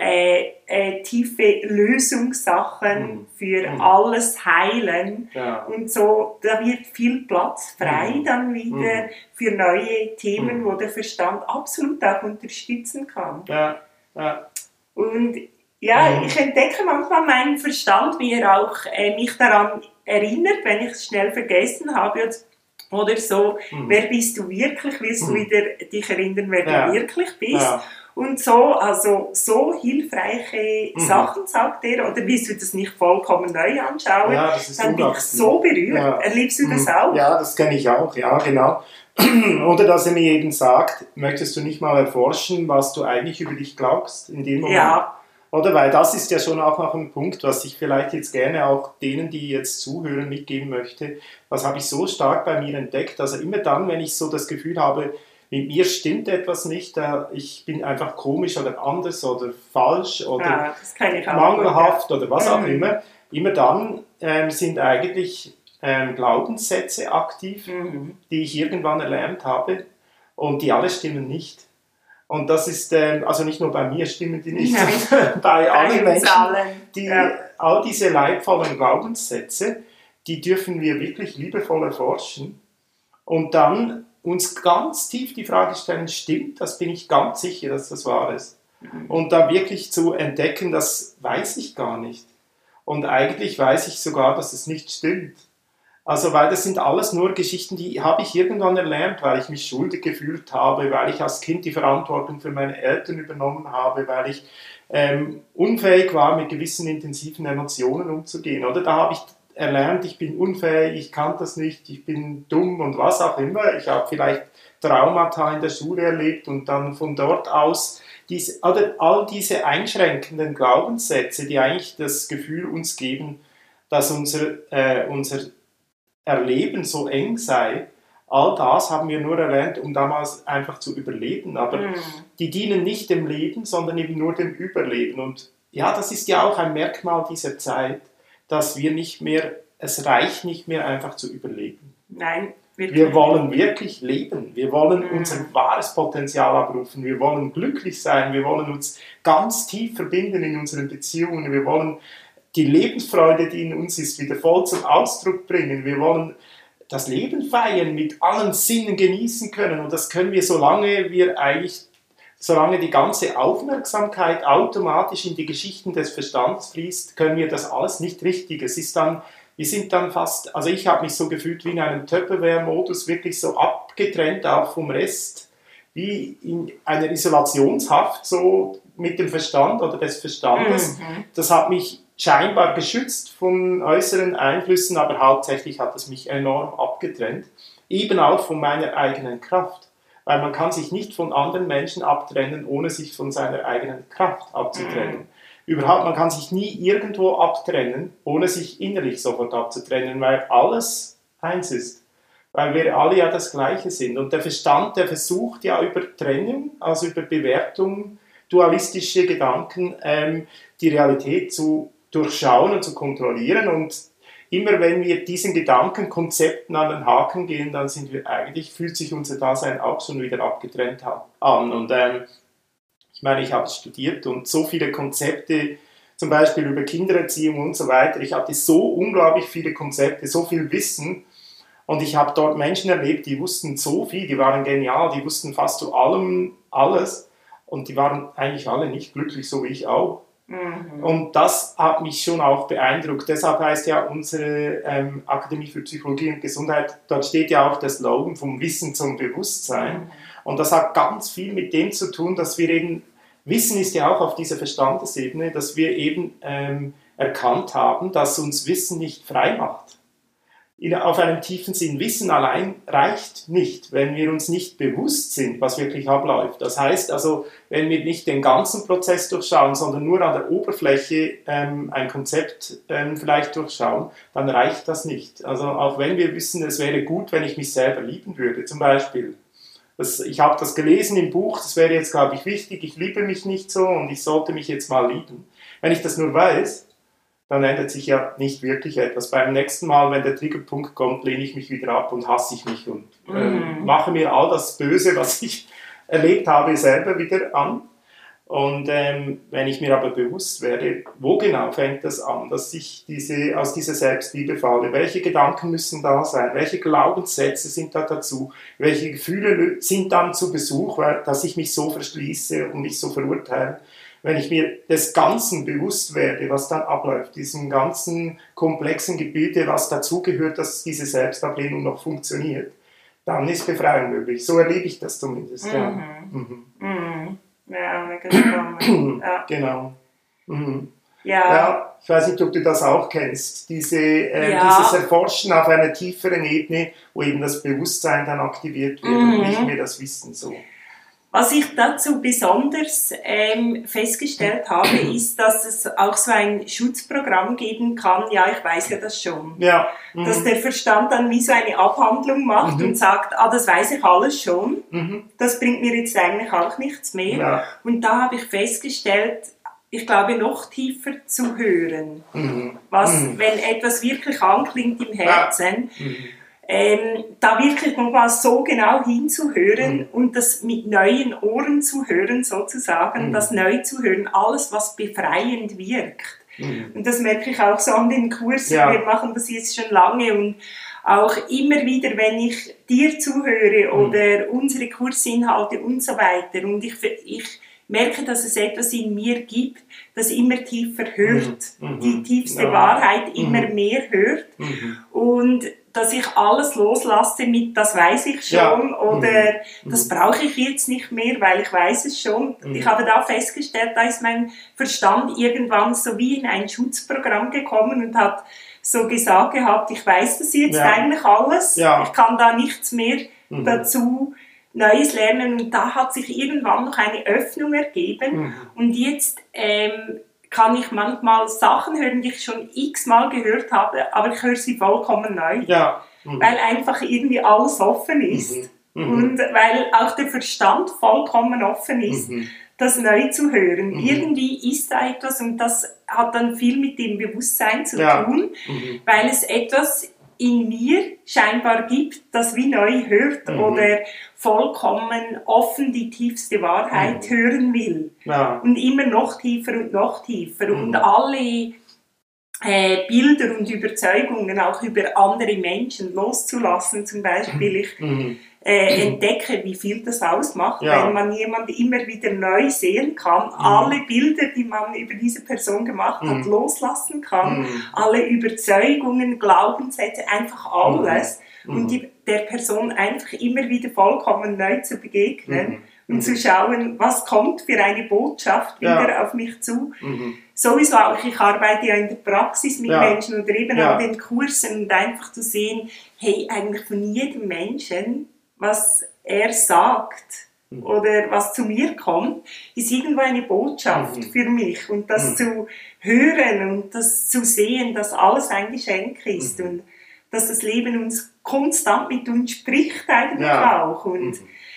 tiefe Lösungssachen, für alles Heilen. Ja. Und so, da wird viel Platz frei dann wieder für neue Themen, wo der Verstand absolut auch unterstützen kann. Ja. Ja. Und ja, ich entdecke manchmal meinen Verstand, wie er auch mich daran erinnert, wenn ich es schnell vergessen habe oder so, wer bist du wirklich, willst du wieder dich erinnern, wer du wirklich bist. Ja. Und so, also so hilfreiche Sachen sagt er, oder willst du das nicht vollkommen neu anschauen, dann bin ich so berührt. Ja. Erlebst du das auch? Ja, das kenne ich auch, ja, genau. Oder dass er mir eben sagt, möchtest du nicht mal erforschen, was du eigentlich über dich glaubst in dem Moment? Ja. Oder? Weil das ist ja schon auch noch ein Punkt, was ich vielleicht jetzt gerne auch denen, die jetzt zuhören, mitgeben möchte. Was habe ich so stark bei mir entdeckt? Also immer dann, wenn ich so das Gefühl habe, mit mir stimmt etwas nicht, ich bin einfach komisch oder anders oder falsch oder mangelhaft oder was auch immer. Immer dann sind eigentlich Glaubenssätze aktiv, die ich irgendwann erlernt habe und die alle stimmen nicht. Und das ist, also nicht nur bei mir stimmen die nicht, bei allen Menschen, die all diese leidvollen Glaubenssätze, die dürfen wir wirklich liebevoll erforschen und dann uns ganz tief die Frage stellen, stimmt, das bin ich ganz sicher, dass das wahr ist. Und da wirklich zu entdecken, das weiß ich gar nicht. Und eigentlich weiß ich sogar, dass es nicht stimmt. Also, weil das sind alles nur Geschichten, die habe ich irgendwann erlernt, weil ich mich schuldig gefühlt habe, weil ich als Kind die Verantwortung für meine Eltern übernommen habe, weil ich unfähig war, mit gewissen intensiven Emotionen umzugehen. Oder da habe ich erlernt, ich bin unfähig, ich kann das nicht, ich bin dumm und was auch immer. Ich habe vielleicht Traumata in der Schule erlebt und dann von dort aus all diese einschränkenden Glaubenssätze, die eigentlich das Gefühl uns geben, dass unser Erleben so eng sei, all das haben wir nur erlernt, um damals einfach zu überleben. Aber die dienen nicht dem Leben, sondern eben nur dem Überleben. Und ja, das ist ja auch ein Merkmal dieser Zeit, dass wir nicht mehr, es reicht nicht mehr einfach zu überleben. Nein, wir wollen wirklich leben. Wir wollen unser wahres Potenzial abrufen. Wir wollen glücklich sein. Wir wollen uns ganz tief verbinden in unseren Beziehungen. Wir wollen die Lebensfreude, die in uns ist, wieder voll zum Ausdruck bringen. Wir wollen das Leben feiern, mit allen Sinnen genießen können. Und das können wir, solange die ganze Aufmerksamkeit automatisch in die Geschichten des Verstandes fließt, können wir das alles nicht richtig. Wir sind dann fast, also ich habe mich so gefühlt wie in einem Tupperware-Modus, wirklich so abgetrennt auch vom Rest, wie in einer Isolationshaft, so mit dem Verstand oder des Verstandes. Das hat mich scheinbar geschützt von äußeren Einflüssen, aber hauptsächlich hat es mich enorm abgetrennt, eben auch von meiner eigenen Kraft. Weil man kann sich nicht von anderen Menschen abtrennen, ohne sich von seiner eigenen Kraft abzutrennen. Überhaupt, man kann sich nie irgendwo abtrennen, ohne sich innerlich sofort abzutrennen, weil alles eins ist. Weil wir alle ja das Gleiche sind. Und der Verstand, der versucht ja über Trennung, also über Bewertung, dualistische Gedanken, die Realität zu durchschauen und zu kontrollieren. Und immer wenn wir diesen Gedankenkonzepten an den Haken gehen, dann fühlt sich unser Dasein auch schon wieder abgetrennt an. Und ich meine, ich habe studiert und so viele Konzepte, zum Beispiel über Kindererziehung und so weiter. Ich hatte so unglaublich viele Konzepte, so viel Wissen. Und ich habe dort Menschen erlebt, die wussten so viel, die waren genial, die wussten fast zu allem alles. Und die waren eigentlich alle nicht glücklich, so wie ich auch. Und das hat mich schon auch beeindruckt. Deshalb heißt ja unsere Akademie für Psychologie und Gesundheit, dort steht ja auch der Slogan vom Wissen zum Bewusstsein. Und das hat ganz viel mit dem zu tun, dass wir eben, Wissen ist ja auch auf dieser Verstandesebene, dass wir eben erkannt haben, dass uns Wissen nicht frei macht. auf einem tiefen Sinn. Wissen allein reicht nicht, wenn wir uns nicht bewusst sind, was wirklich abläuft. Das heißt also, wenn wir nicht den ganzen Prozess durchschauen, sondern nur an der Oberfläche ein Konzept vielleicht durchschauen, dann reicht das nicht. Also auch wenn wir wissen, es wäre gut, wenn ich mich selber lieben würde, zum Beispiel. Ich habe das gelesen im Buch, das wäre jetzt, glaube ich, wichtig, ich liebe mich nicht so und ich sollte mich jetzt mal lieben. Wenn ich das nur weiß, dann ändert sich ja nicht wirklich etwas. Beim nächsten Mal, wenn der Triggerpunkt kommt, lehne ich mich wieder ab und hasse ich mich und mache mir all das Böse, was ich erlebt habe, selber wieder an. Und wenn ich mir aber bewusst werde, wo genau fängt das an, dass ich aus dieser Selbstliebe falle, welche Gedanken müssen da sein, welche Glaubenssätze sind da dazu, welche Gefühle sind dann zu Besuch, dass ich mich so verschließe und mich so verurteile. Wenn ich mir des Ganzen bewusst werde, was dann abläuft, diesen ganzen komplexen Gebilde, was dazugehört, dass diese Selbstablehnung noch funktioniert, dann ist Befreiung möglich. So erlebe ich das zumindest. Ja, mega spannend. Ja. Genau. Ja, ich weiß nicht, ob du das auch kennst, dieses Erforschen auf einer tieferen Ebene, wo eben das Bewusstsein dann aktiviert wird und nicht mehr das Wissen so. Was ich dazu besonders festgestellt habe, ist, dass es auch so ein Schutzprogramm geben kann, ja, ich weiß ja das schon. Ja. Dass der Verstand dann wie so eine Abhandlung macht und sagt, das weiß ich alles schon, das bringt mir jetzt eigentlich auch nichts mehr. Ja. Und da habe ich festgestellt, ich glaube, noch tiefer zu hören, wenn etwas wirklich anklingt im Herzen, da wirklich nochmal so genau hinzuhören und das mit neuen Ohren zu hören, sozusagen, das neu zu hören, alles, was befreiend wirkt. Und das merke ich auch so an den Kursen, wir machen das jetzt schon lange und auch immer wieder, wenn ich dir zuhöre oder unsere Kursinhalte und so weiter und ich merke, dass es etwas in mir gibt, das immer tiefer hört, die tiefste Wahrheit immer mehr hört und dass ich alles loslasse mit, das weiß ich schon oder das brauche ich jetzt nicht mehr, weil ich weiß es schon. Ich habe da festgestellt, da ist mein Verstand irgendwann so wie in ein Schutzprogramm gekommen und hat so gesagt gehabt, ich weiß das jetzt eigentlich alles, ich kann da nichts mehr dazu Neues lernen und da hat sich irgendwann noch eine Öffnung ergeben und jetzt kann ich manchmal Sachen hören, die ich schon x-mal gehört habe, aber ich höre sie vollkommen neu, weil einfach irgendwie alles offen ist und weil auch der Verstand vollkommen offen ist, das neu zu hören. Irgendwie ist da etwas und das hat dann viel mit dem Bewusstsein zu tun, weil es etwas in mir scheinbar gibt, das wie neu hört oder vollkommen offen die tiefste Wahrheit hören will. Ja. Und immer noch tiefer und noch tiefer. Und alle Bilder und Überzeugungen auch über andere Menschen loszulassen. Zum Beispiel, ich entdecke, wie viel das ausmacht, wenn man jemanden immer wieder neu sehen kann, alle Bilder, die man über diese Person gemacht hat, loslassen kann, alle Überzeugungen, Glaubenssätze, einfach alles und der Person einfach immer wieder vollkommen neu zu begegnen und zu schauen, was kommt für eine Botschaft wieder auf mich zu. Sowieso auch, ich arbeite ja in der Praxis mit Menschen oder eben an den Kursen und einfach zu sehen, hey, eigentlich von jedem Menschen, was er sagt oder was zu mir kommt, ist irgendwo eine Botschaft für mich. Und das zu hören und das zu sehen, dass alles ein Geschenk ist und dass das Leben uns konstant mit uns spricht eigentlich auch und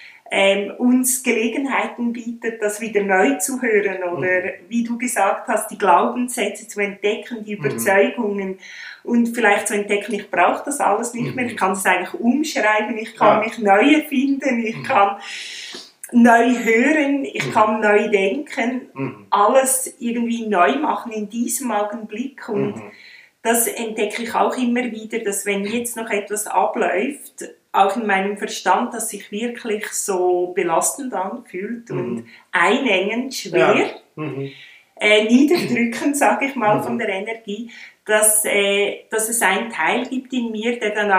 uns Gelegenheiten bietet, das wieder neu zu hören oder wie du gesagt hast, die Glaubenssätze zu entdecken, die Überzeugungen und vielleicht zu entdecken, ich brauche das alles nicht mehr, ich kann es eigentlich umschreiben, ich kann mich neu erfinden, ich kann neu hören, ich kann neu denken, alles irgendwie neu machen in diesem Augenblick und das entdecke ich auch immer wieder, dass wenn jetzt noch etwas abläuft, auch in meinem Verstand, das sich wirklich so belastend anfühlt und einengend, schwer, niederdrückend, sage ich mal, von der Energie, dass es einen Teil gibt in mir, der dann auch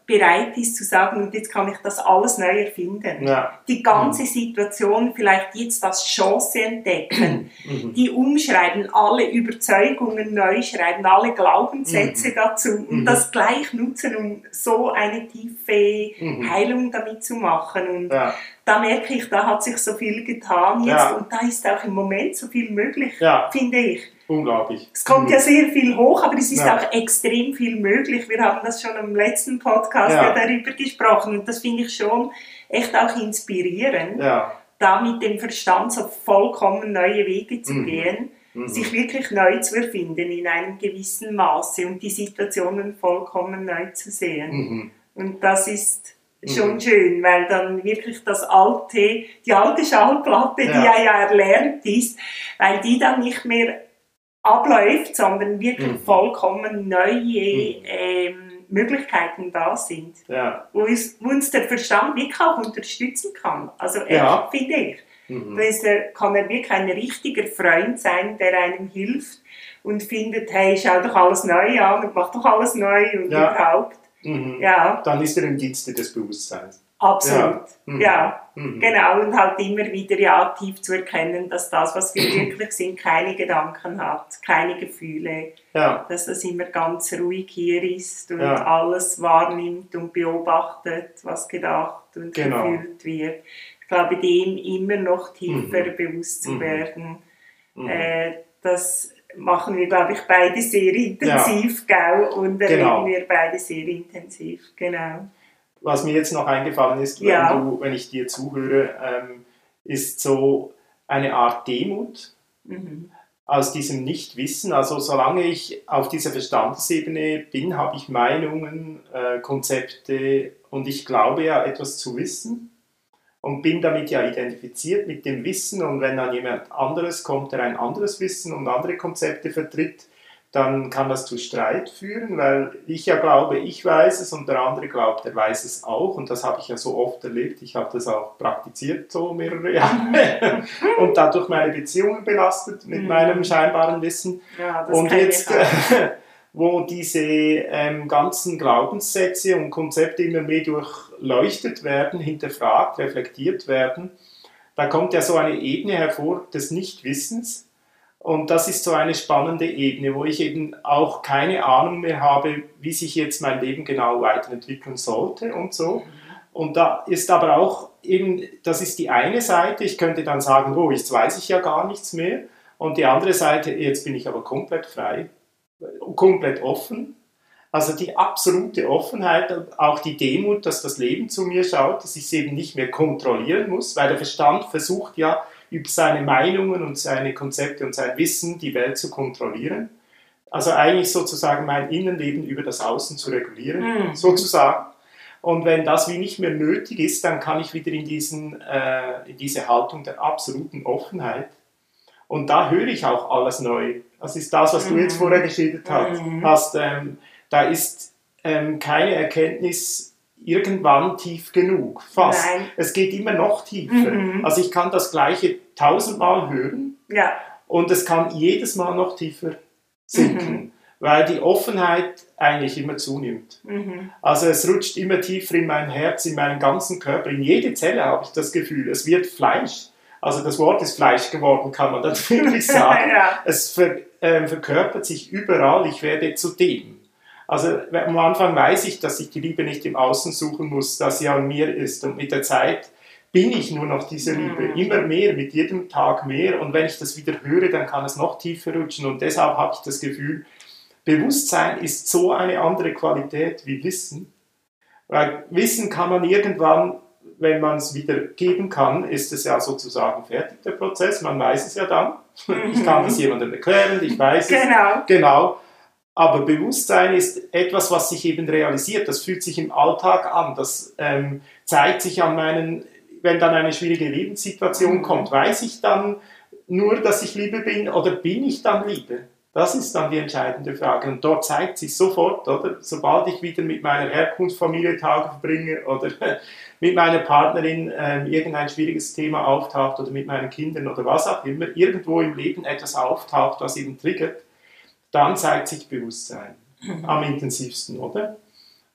bereit ist zu sagen, und jetzt kann ich das alles neu erfinden. Ja. Die ganze Situation vielleicht jetzt als Chance entdecken, die umschreiben, alle Überzeugungen neu schreiben, alle Glaubenssätze dazu und das gleich nutzen, um so eine tiefe Heilung damit zu machen. Und da merke ich, da hat sich so viel getan jetzt und da ist auch im Moment so viel möglich, finde ich. Unglaublich. Es kommt ja sehr viel hoch, aber es ist auch extrem viel möglich. Wir haben das schon im letzten Podcast darüber gesprochen und das finde ich schon echt auch inspirierend, da mit dem Verstand so vollkommen neue Wege zu gehen, sich wirklich neu zu erfinden in einem gewissen Maße und die Situationen vollkommen neu zu sehen. Und das ist schon schön, weil dann wirklich die alte Schallplatte, die ja erlernt ist, weil die dann nicht mehr abläuft, sondern wirklich vollkommen neue Möglichkeiten da sind, wo uns der Verstand wirklich auch unterstützen kann. Also echt, finde ich. Kann er wirklich ein richtiger Freund sein, der einem hilft und findet, hey, schau doch alles neu an und mach doch alles neu und überhaupt. Dann ist er im Dienste des Bewusstseins. Absolut, genau, und halt immer wieder tief zu erkennen, dass das, was wir wirklich sind, keine Gedanken hat, keine Gefühle, dass das immer ganz ruhig hier ist und alles wahrnimmt und beobachtet, was gedacht und gefühlt wird. Ich glaube, dem immer noch tiefer bewusst zu werden, das machen wir, glaube ich, beide sehr intensiv, und erleben wir beide sehr intensiv, genau. Was mir jetzt noch eingefallen ist, wenn ich dir zuhöre, ist so eine Art Demut aus diesem Nichtwissen. Also solange ich auf dieser Verstandesebene bin, habe ich Meinungen, Konzepte und ich glaube ja etwas zu wissen und bin damit ja identifiziert mit dem Wissen, und wenn dann jemand anderes kommt, der ein anderes Wissen und andere Konzepte vertritt, dann kann das zu Streit führen, weil ich ja glaube, ich weiß es und der andere glaubt, er weiß es auch, und das habe ich ja so oft erlebt. Ich habe das auch praktiziert, so mehrere Jahre, und dadurch meine Beziehungen belastet mit meinem scheinbaren Wissen. Ja, das und jetzt, wo diese ganzen Glaubenssätze und Konzepte immer mehr durchleuchtet werden, hinterfragt, reflektiert werden, da kommt ja so eine Ebene hervor des Nichtwissens. Und das ist so eine spannende Ebene, wo ich eben auch keine Ahnung mehr habe, wie sich jetzt mein Leben genau weiterentwickeln sollte und so. Und da ist aber auch eben, das ist die eine Seite, ich könnte dann sagen, oh, jetzt weiß ich ja gar nichts mehr. Und die andere Seite, jetzt bin ich aber komplett frei, komplett offen. Also die absolute Offenheit, auch die Demut, dass das Leben zu mir schaut, dass ich es eben nicht mehr kontrollieren muss, weil der Verstand versucht ja, über seine Meinungen und seine Konzepte und sein Wissen die Welt zu kontrollieren. Also eigentlich sozusagen mein Innenleben über das Außen zu regulieren, sozusagen. Und wenn das wie nicht mehr nötig ist, dann kann ich wieder in diese Haltung der absoluten Offenheit. Und da höre ich auch alles neu. Das ist das, was du jetzt vorher geschildert hast. Da ist keine Erkenntnis irgendwann tief genug, fast. Nein. Es geht immer noch tiefer. Also ich kann das Gleiche 1000-mal hören und es kann jedes Mal noch tiefer sinken, weil die Offenheit eigentlich immer zunimmt. Also es rutscht immer tiefer in mein Herz, in meinen ganzen Körper, in jede Zelle habe ich das Gefühl, es wird Fleisch. Also das Wort ist Fleisch geworden, kann man das wirklich sagen. Es verkörpert sich überall, ich werde zu dem. Also am Anfang weiß ich, dass ich die Liebe nicht im Außen suchen muss, dass sie an mir ist. Und mit der Zeit bin ich nur noch diese Liebe. Immer mehr, mit jedem Tag mehr. Und wenn ich das wieder höre, dann kann es noch tiefer rutschen. Und deshalb habe ich das Gefühl, Bewusstsein ist so eine andere Qualität wie Wissen. Weil Wissen kann man irgendwann, wenn man es wieder geben kann, ist es ja sozusagen fertig, der Prozess. Man weiß es ja dann. Ich kann das jemandem erklären, ich weiß es. Genau. Aber Bewusstsein ist etwas, was sich eben realisiert. Das fühlt sich im Alltag an. Das zeigt sich an wenn dann eine schwierige Lebenssituation kommt, weiß ich dann nur, dass ich Liebe bin oder bin ich dann Liebe? Das ist dann die entscheidende Frage. Und dort zeigt sich sofort, oder? Sobald ich wieder mit meiner Herkunftsfamilie Tage verbringe oder mit meiner Partnerin irgendein schwieriges Thema auftaucht oder mit meinen Kindern oder was auch immer, irgendwo im Leben etwas auftaucht, was eben triggert, dann zeigt sich Bewusstsein am intensivsten, oder?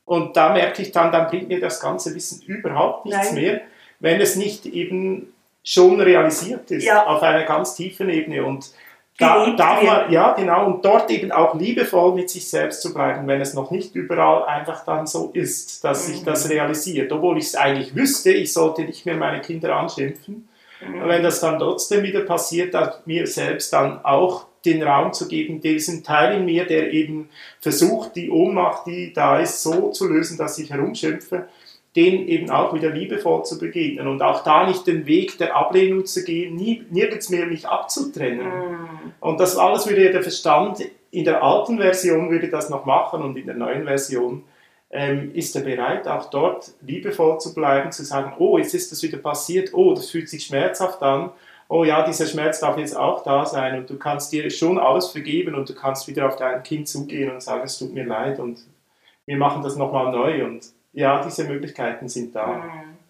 Und da merke ich dann bringt mir das ganze Wissen überhaupt nichts mehr, wenn es nicht eben schon realisiert ist, auf einer ganz tiefen Ebene. Und da darf man, ja genau, und dort eben auch liebevoll mit sich selbst zu bleiben, wenn es noch nicht überall einfach dann so ist, dass sich das realisiert. Obwohl ich es eigentlich wüsste, ich sollte nicht mehr meine Kinder anschimpfen. Und wenn das dann trotzdem wieder passiert, mir selbst dann auch den Raum zu geben, diesen Teil in mir, der eben versucht, die Ohnmacht, die da ist, so zu lösen, dass ich herumschimpfe, den eben auch wieder liebevoll zu begegnen und auch da nicht den Weg der Ablehnung zu gehen, nirgends mehr mich abzutrennen. Und das alles würde der Verstand in der alten Version würde das noch machen und in der neuen Version ist er bereit, auch dort liebevoll zu bleiben, zu sagen, oh, jetzt ist das wieder passiert, oh, das fühlt sich schmerzhaft an, oh ja, dieser Schmerz darf jetzt auch da sein und du kannst dir schon alles vergeben und du kannst wieder auf dein Kind zugehen und sagen, es tut mir leid und wir machen das nochmal neu und ja, diese Möglichkeiten sind da.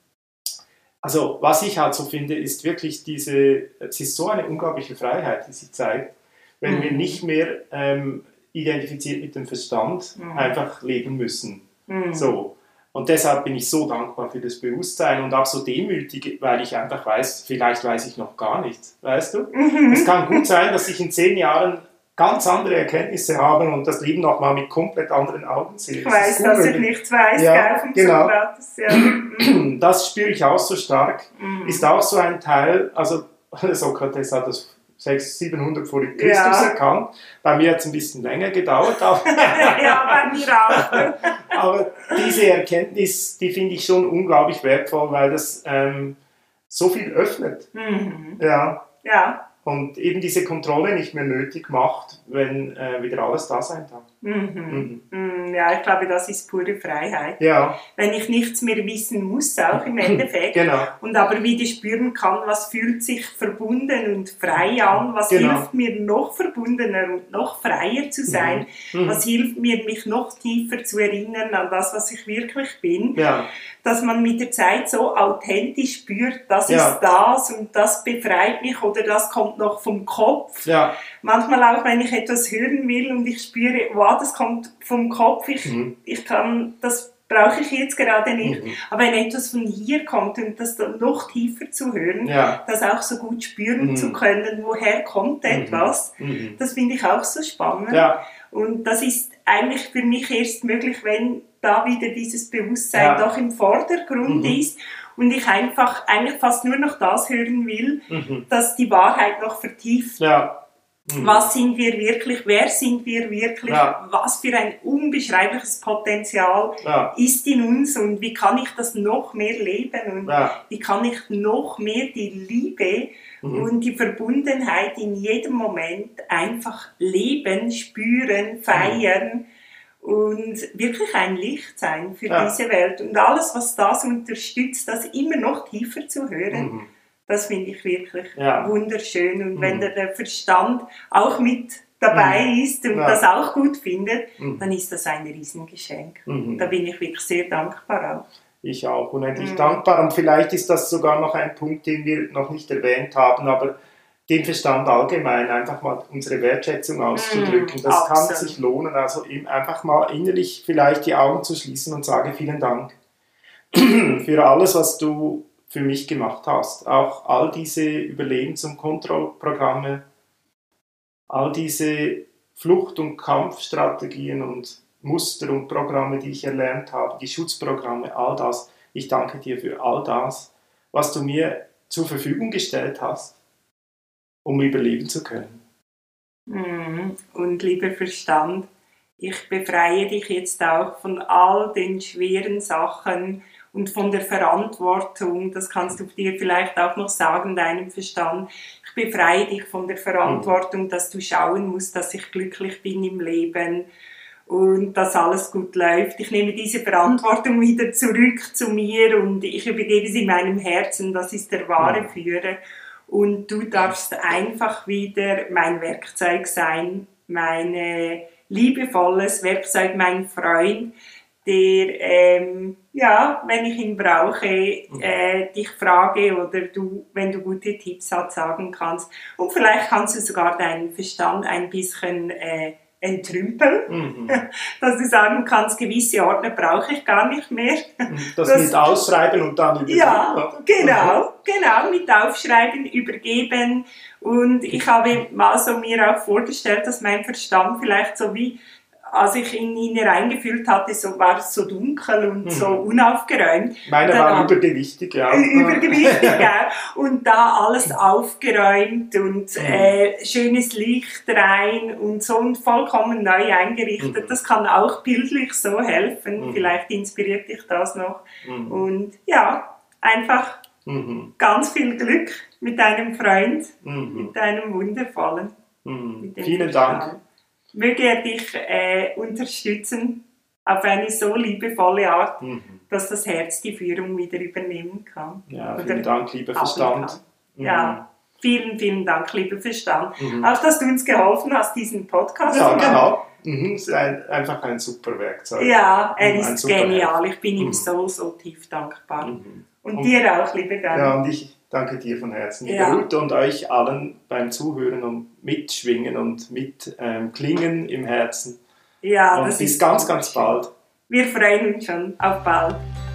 Also was ich halt so finde, ist wirklich es ist so eine unglaubliche Freiheit, die sie zeigt, wenn wir nicht mehr identifiziert mit dem Verstand einfach leben müssen. So. Und deshalb bin ich so dankbar für das Bewusstsein und auch so demütig, weil ich einfach weiß, vielleicht weiß ich noch gar nichts, weißt du? Es kann gut sein, dass ich in 10 Jahren ganz andere Erkenntnisse habe und das Leben nochmal mit komplett anderen Augen sehe. Ich weiß, dass ich nichts weiß, ja, genau. Sokrates, ja. Das spüre ich auch so stark. Ist auch so ein Teil, also Sokrates hat das 600, 700 vor Christus erkannt. Bei mir hat es ein bisschen länger gedauert. Aber ja, bei mir auch. Aber diese Erkenntnis, die finde ich schon unglaublich wertvoll, weil das so viel öffnet. Ja. Und eben diese Kontrolle nicht mehr nötig macht, wenn wieder alles da sein darf. Ja, ich glaube, das ist pure Freiheit. Ja. Wenn ich nichts mehr wissen muss, auch im Endeffekt. Genau. Und aber wieder spüren kann, was fühlt sich verbunden und frei an, was hilft mir noch verbundener und noch freier zu sein, was hilft mir, mich noch tiefer zu erinnern an das, was ich wirklich bin. Ja. Dass man mit der Zeit so authentisch spürt, das ist das und das befreit mich oder das kommt noch vom Kopf. Ja. Manchmal auch, wenn ich etwas hören will und ich spüre, wow, das kommt vom Kopf, ich kann, das brauche ich jetzt gerade nicht. Aber wenn etwas von hier kommt und das dann noch tiefer zu hören, das auch so gut spüren zu können, woher kommt etwas, das finde ich auch so spannend. Ja. Und das ist eigentlich für mich erst möglich, wenn da wieder dieses Bewusstsein doch im Vordergrund ist und ich einfach eigentlich fast nur noch das hören will, dass die Wahrheit noch vertieft. Ja. Was sind wir wirklich, wer sind wir wirklich, was für ein unbeschreibliches Potenzial ist in uns und wie kann ich das noch mehr leben und wie kann ich noch mehr die Liebe und die Verbundenheit in jedem Moment einfach leben, spüren, feiern und wirklich ein Licht sein für diese Welt und alles, was das unterstützt, das immer noch tiefer zu hören. Das finde ich wirklich wunderschön. Und wenn der Verstand auch mit dabei ist und das auch gut findet, dann ist das ein Riesengeschenk. Da bin ich wirklich sehr dankbar auch. Ich auch, unendlich dankbar. Und vielleicht ist das sogar noch ein Punkt, den wir noch nicht erwähnt haben, aber den Verstand allgemein, einfach mal unsere Wertschätzung auszudrücken. Das kann sich lohnen, also eben einfach mal innerlich vielleicht die Augen zu schließen und sagen, vielen Dank für alles, was du für mich gemacht hast. Auch all diese Überlebens- und Kontrollprogramme, all diese Flucht- und Kampfstrategien und Muster und Programme, die ich erlernt habe, die Schutzprogramme, all das. Ich danke dir für all das, was du mir zur Verfügung gestellt hast, um überleben zu können. Und lieber Verstand, ich befreie dich jetzt auch von all den schweren Sachen, und von der Verantwortung, das kannst du dir vielleicht auch noch sagen, deinem Verstand, ich befreie dich von der Verantwortung, dass du schauen musst, dass ich glücklich bin im Leben und dass alles gut läuft. Ich nehme diese Verantwortung wieder zurück zu mir und ich übergebe sie meinem Herzen, das ist der wahre Führer. Und du darfst einfach wieder mein Werkzeug sein, mein liebevolles Werkzeug, mein Freund, der, wenn ich ihn brauche, dich frage oder du, wenn du gute Tipps hast, sagen kannst. Und vielleicht kannst du sogar deinen Verstand ein bisschen entrümpeln, dass du sagen kannst, gewisse Ordner brauche ich gar nicht mehr. Das mit Ausschreiben und dann übergeben. Ja, genau, mit Aufschreiben, übergeben. Und ich habe mal so mir auch vorgestellt, dass mein Verstand vielleicht so wie, als ich ihn hineingefühlt hatte, so war es so dunkel und so unaufgeräumt. Meiner war übergewichtig, ja. Übergewichtig, ja. Und da alles aufgeräumt und schönes Licht rein und so und vollkommen neu eingerichtet. Das kann auch bildlich so helfen. Vielleicht inspiriert dich das noch. Und ja, einfach ganz viel Glück mit deinem Freund, mit deinem Wundervollen. Mit dem Vielen Dank. Möge er dich unterstützen auf eine so liebevolle Art, dass das Herz die Führung wieder übernehmen kann. Ja, vielen Dank, lieber Verstand. Ja, vielen Dank, lieber Verstand. Auch, dass du uns geholfen hast, diesen Podcast zu machen. Ja, genau. Es ist einfach ein super Werkzeug. Ja, er ist genial. Ich bin ihm so tief dankbar. Und dir auch, liebe Dani. Ja, und ich danke dir von Herzen, liebe Ruth, und euch allen beim Zuhören und Mitschwingen und Mitklingen im Herzen. Ja, und das bis ist ganz bald. Wir freuen uns schon auf bald.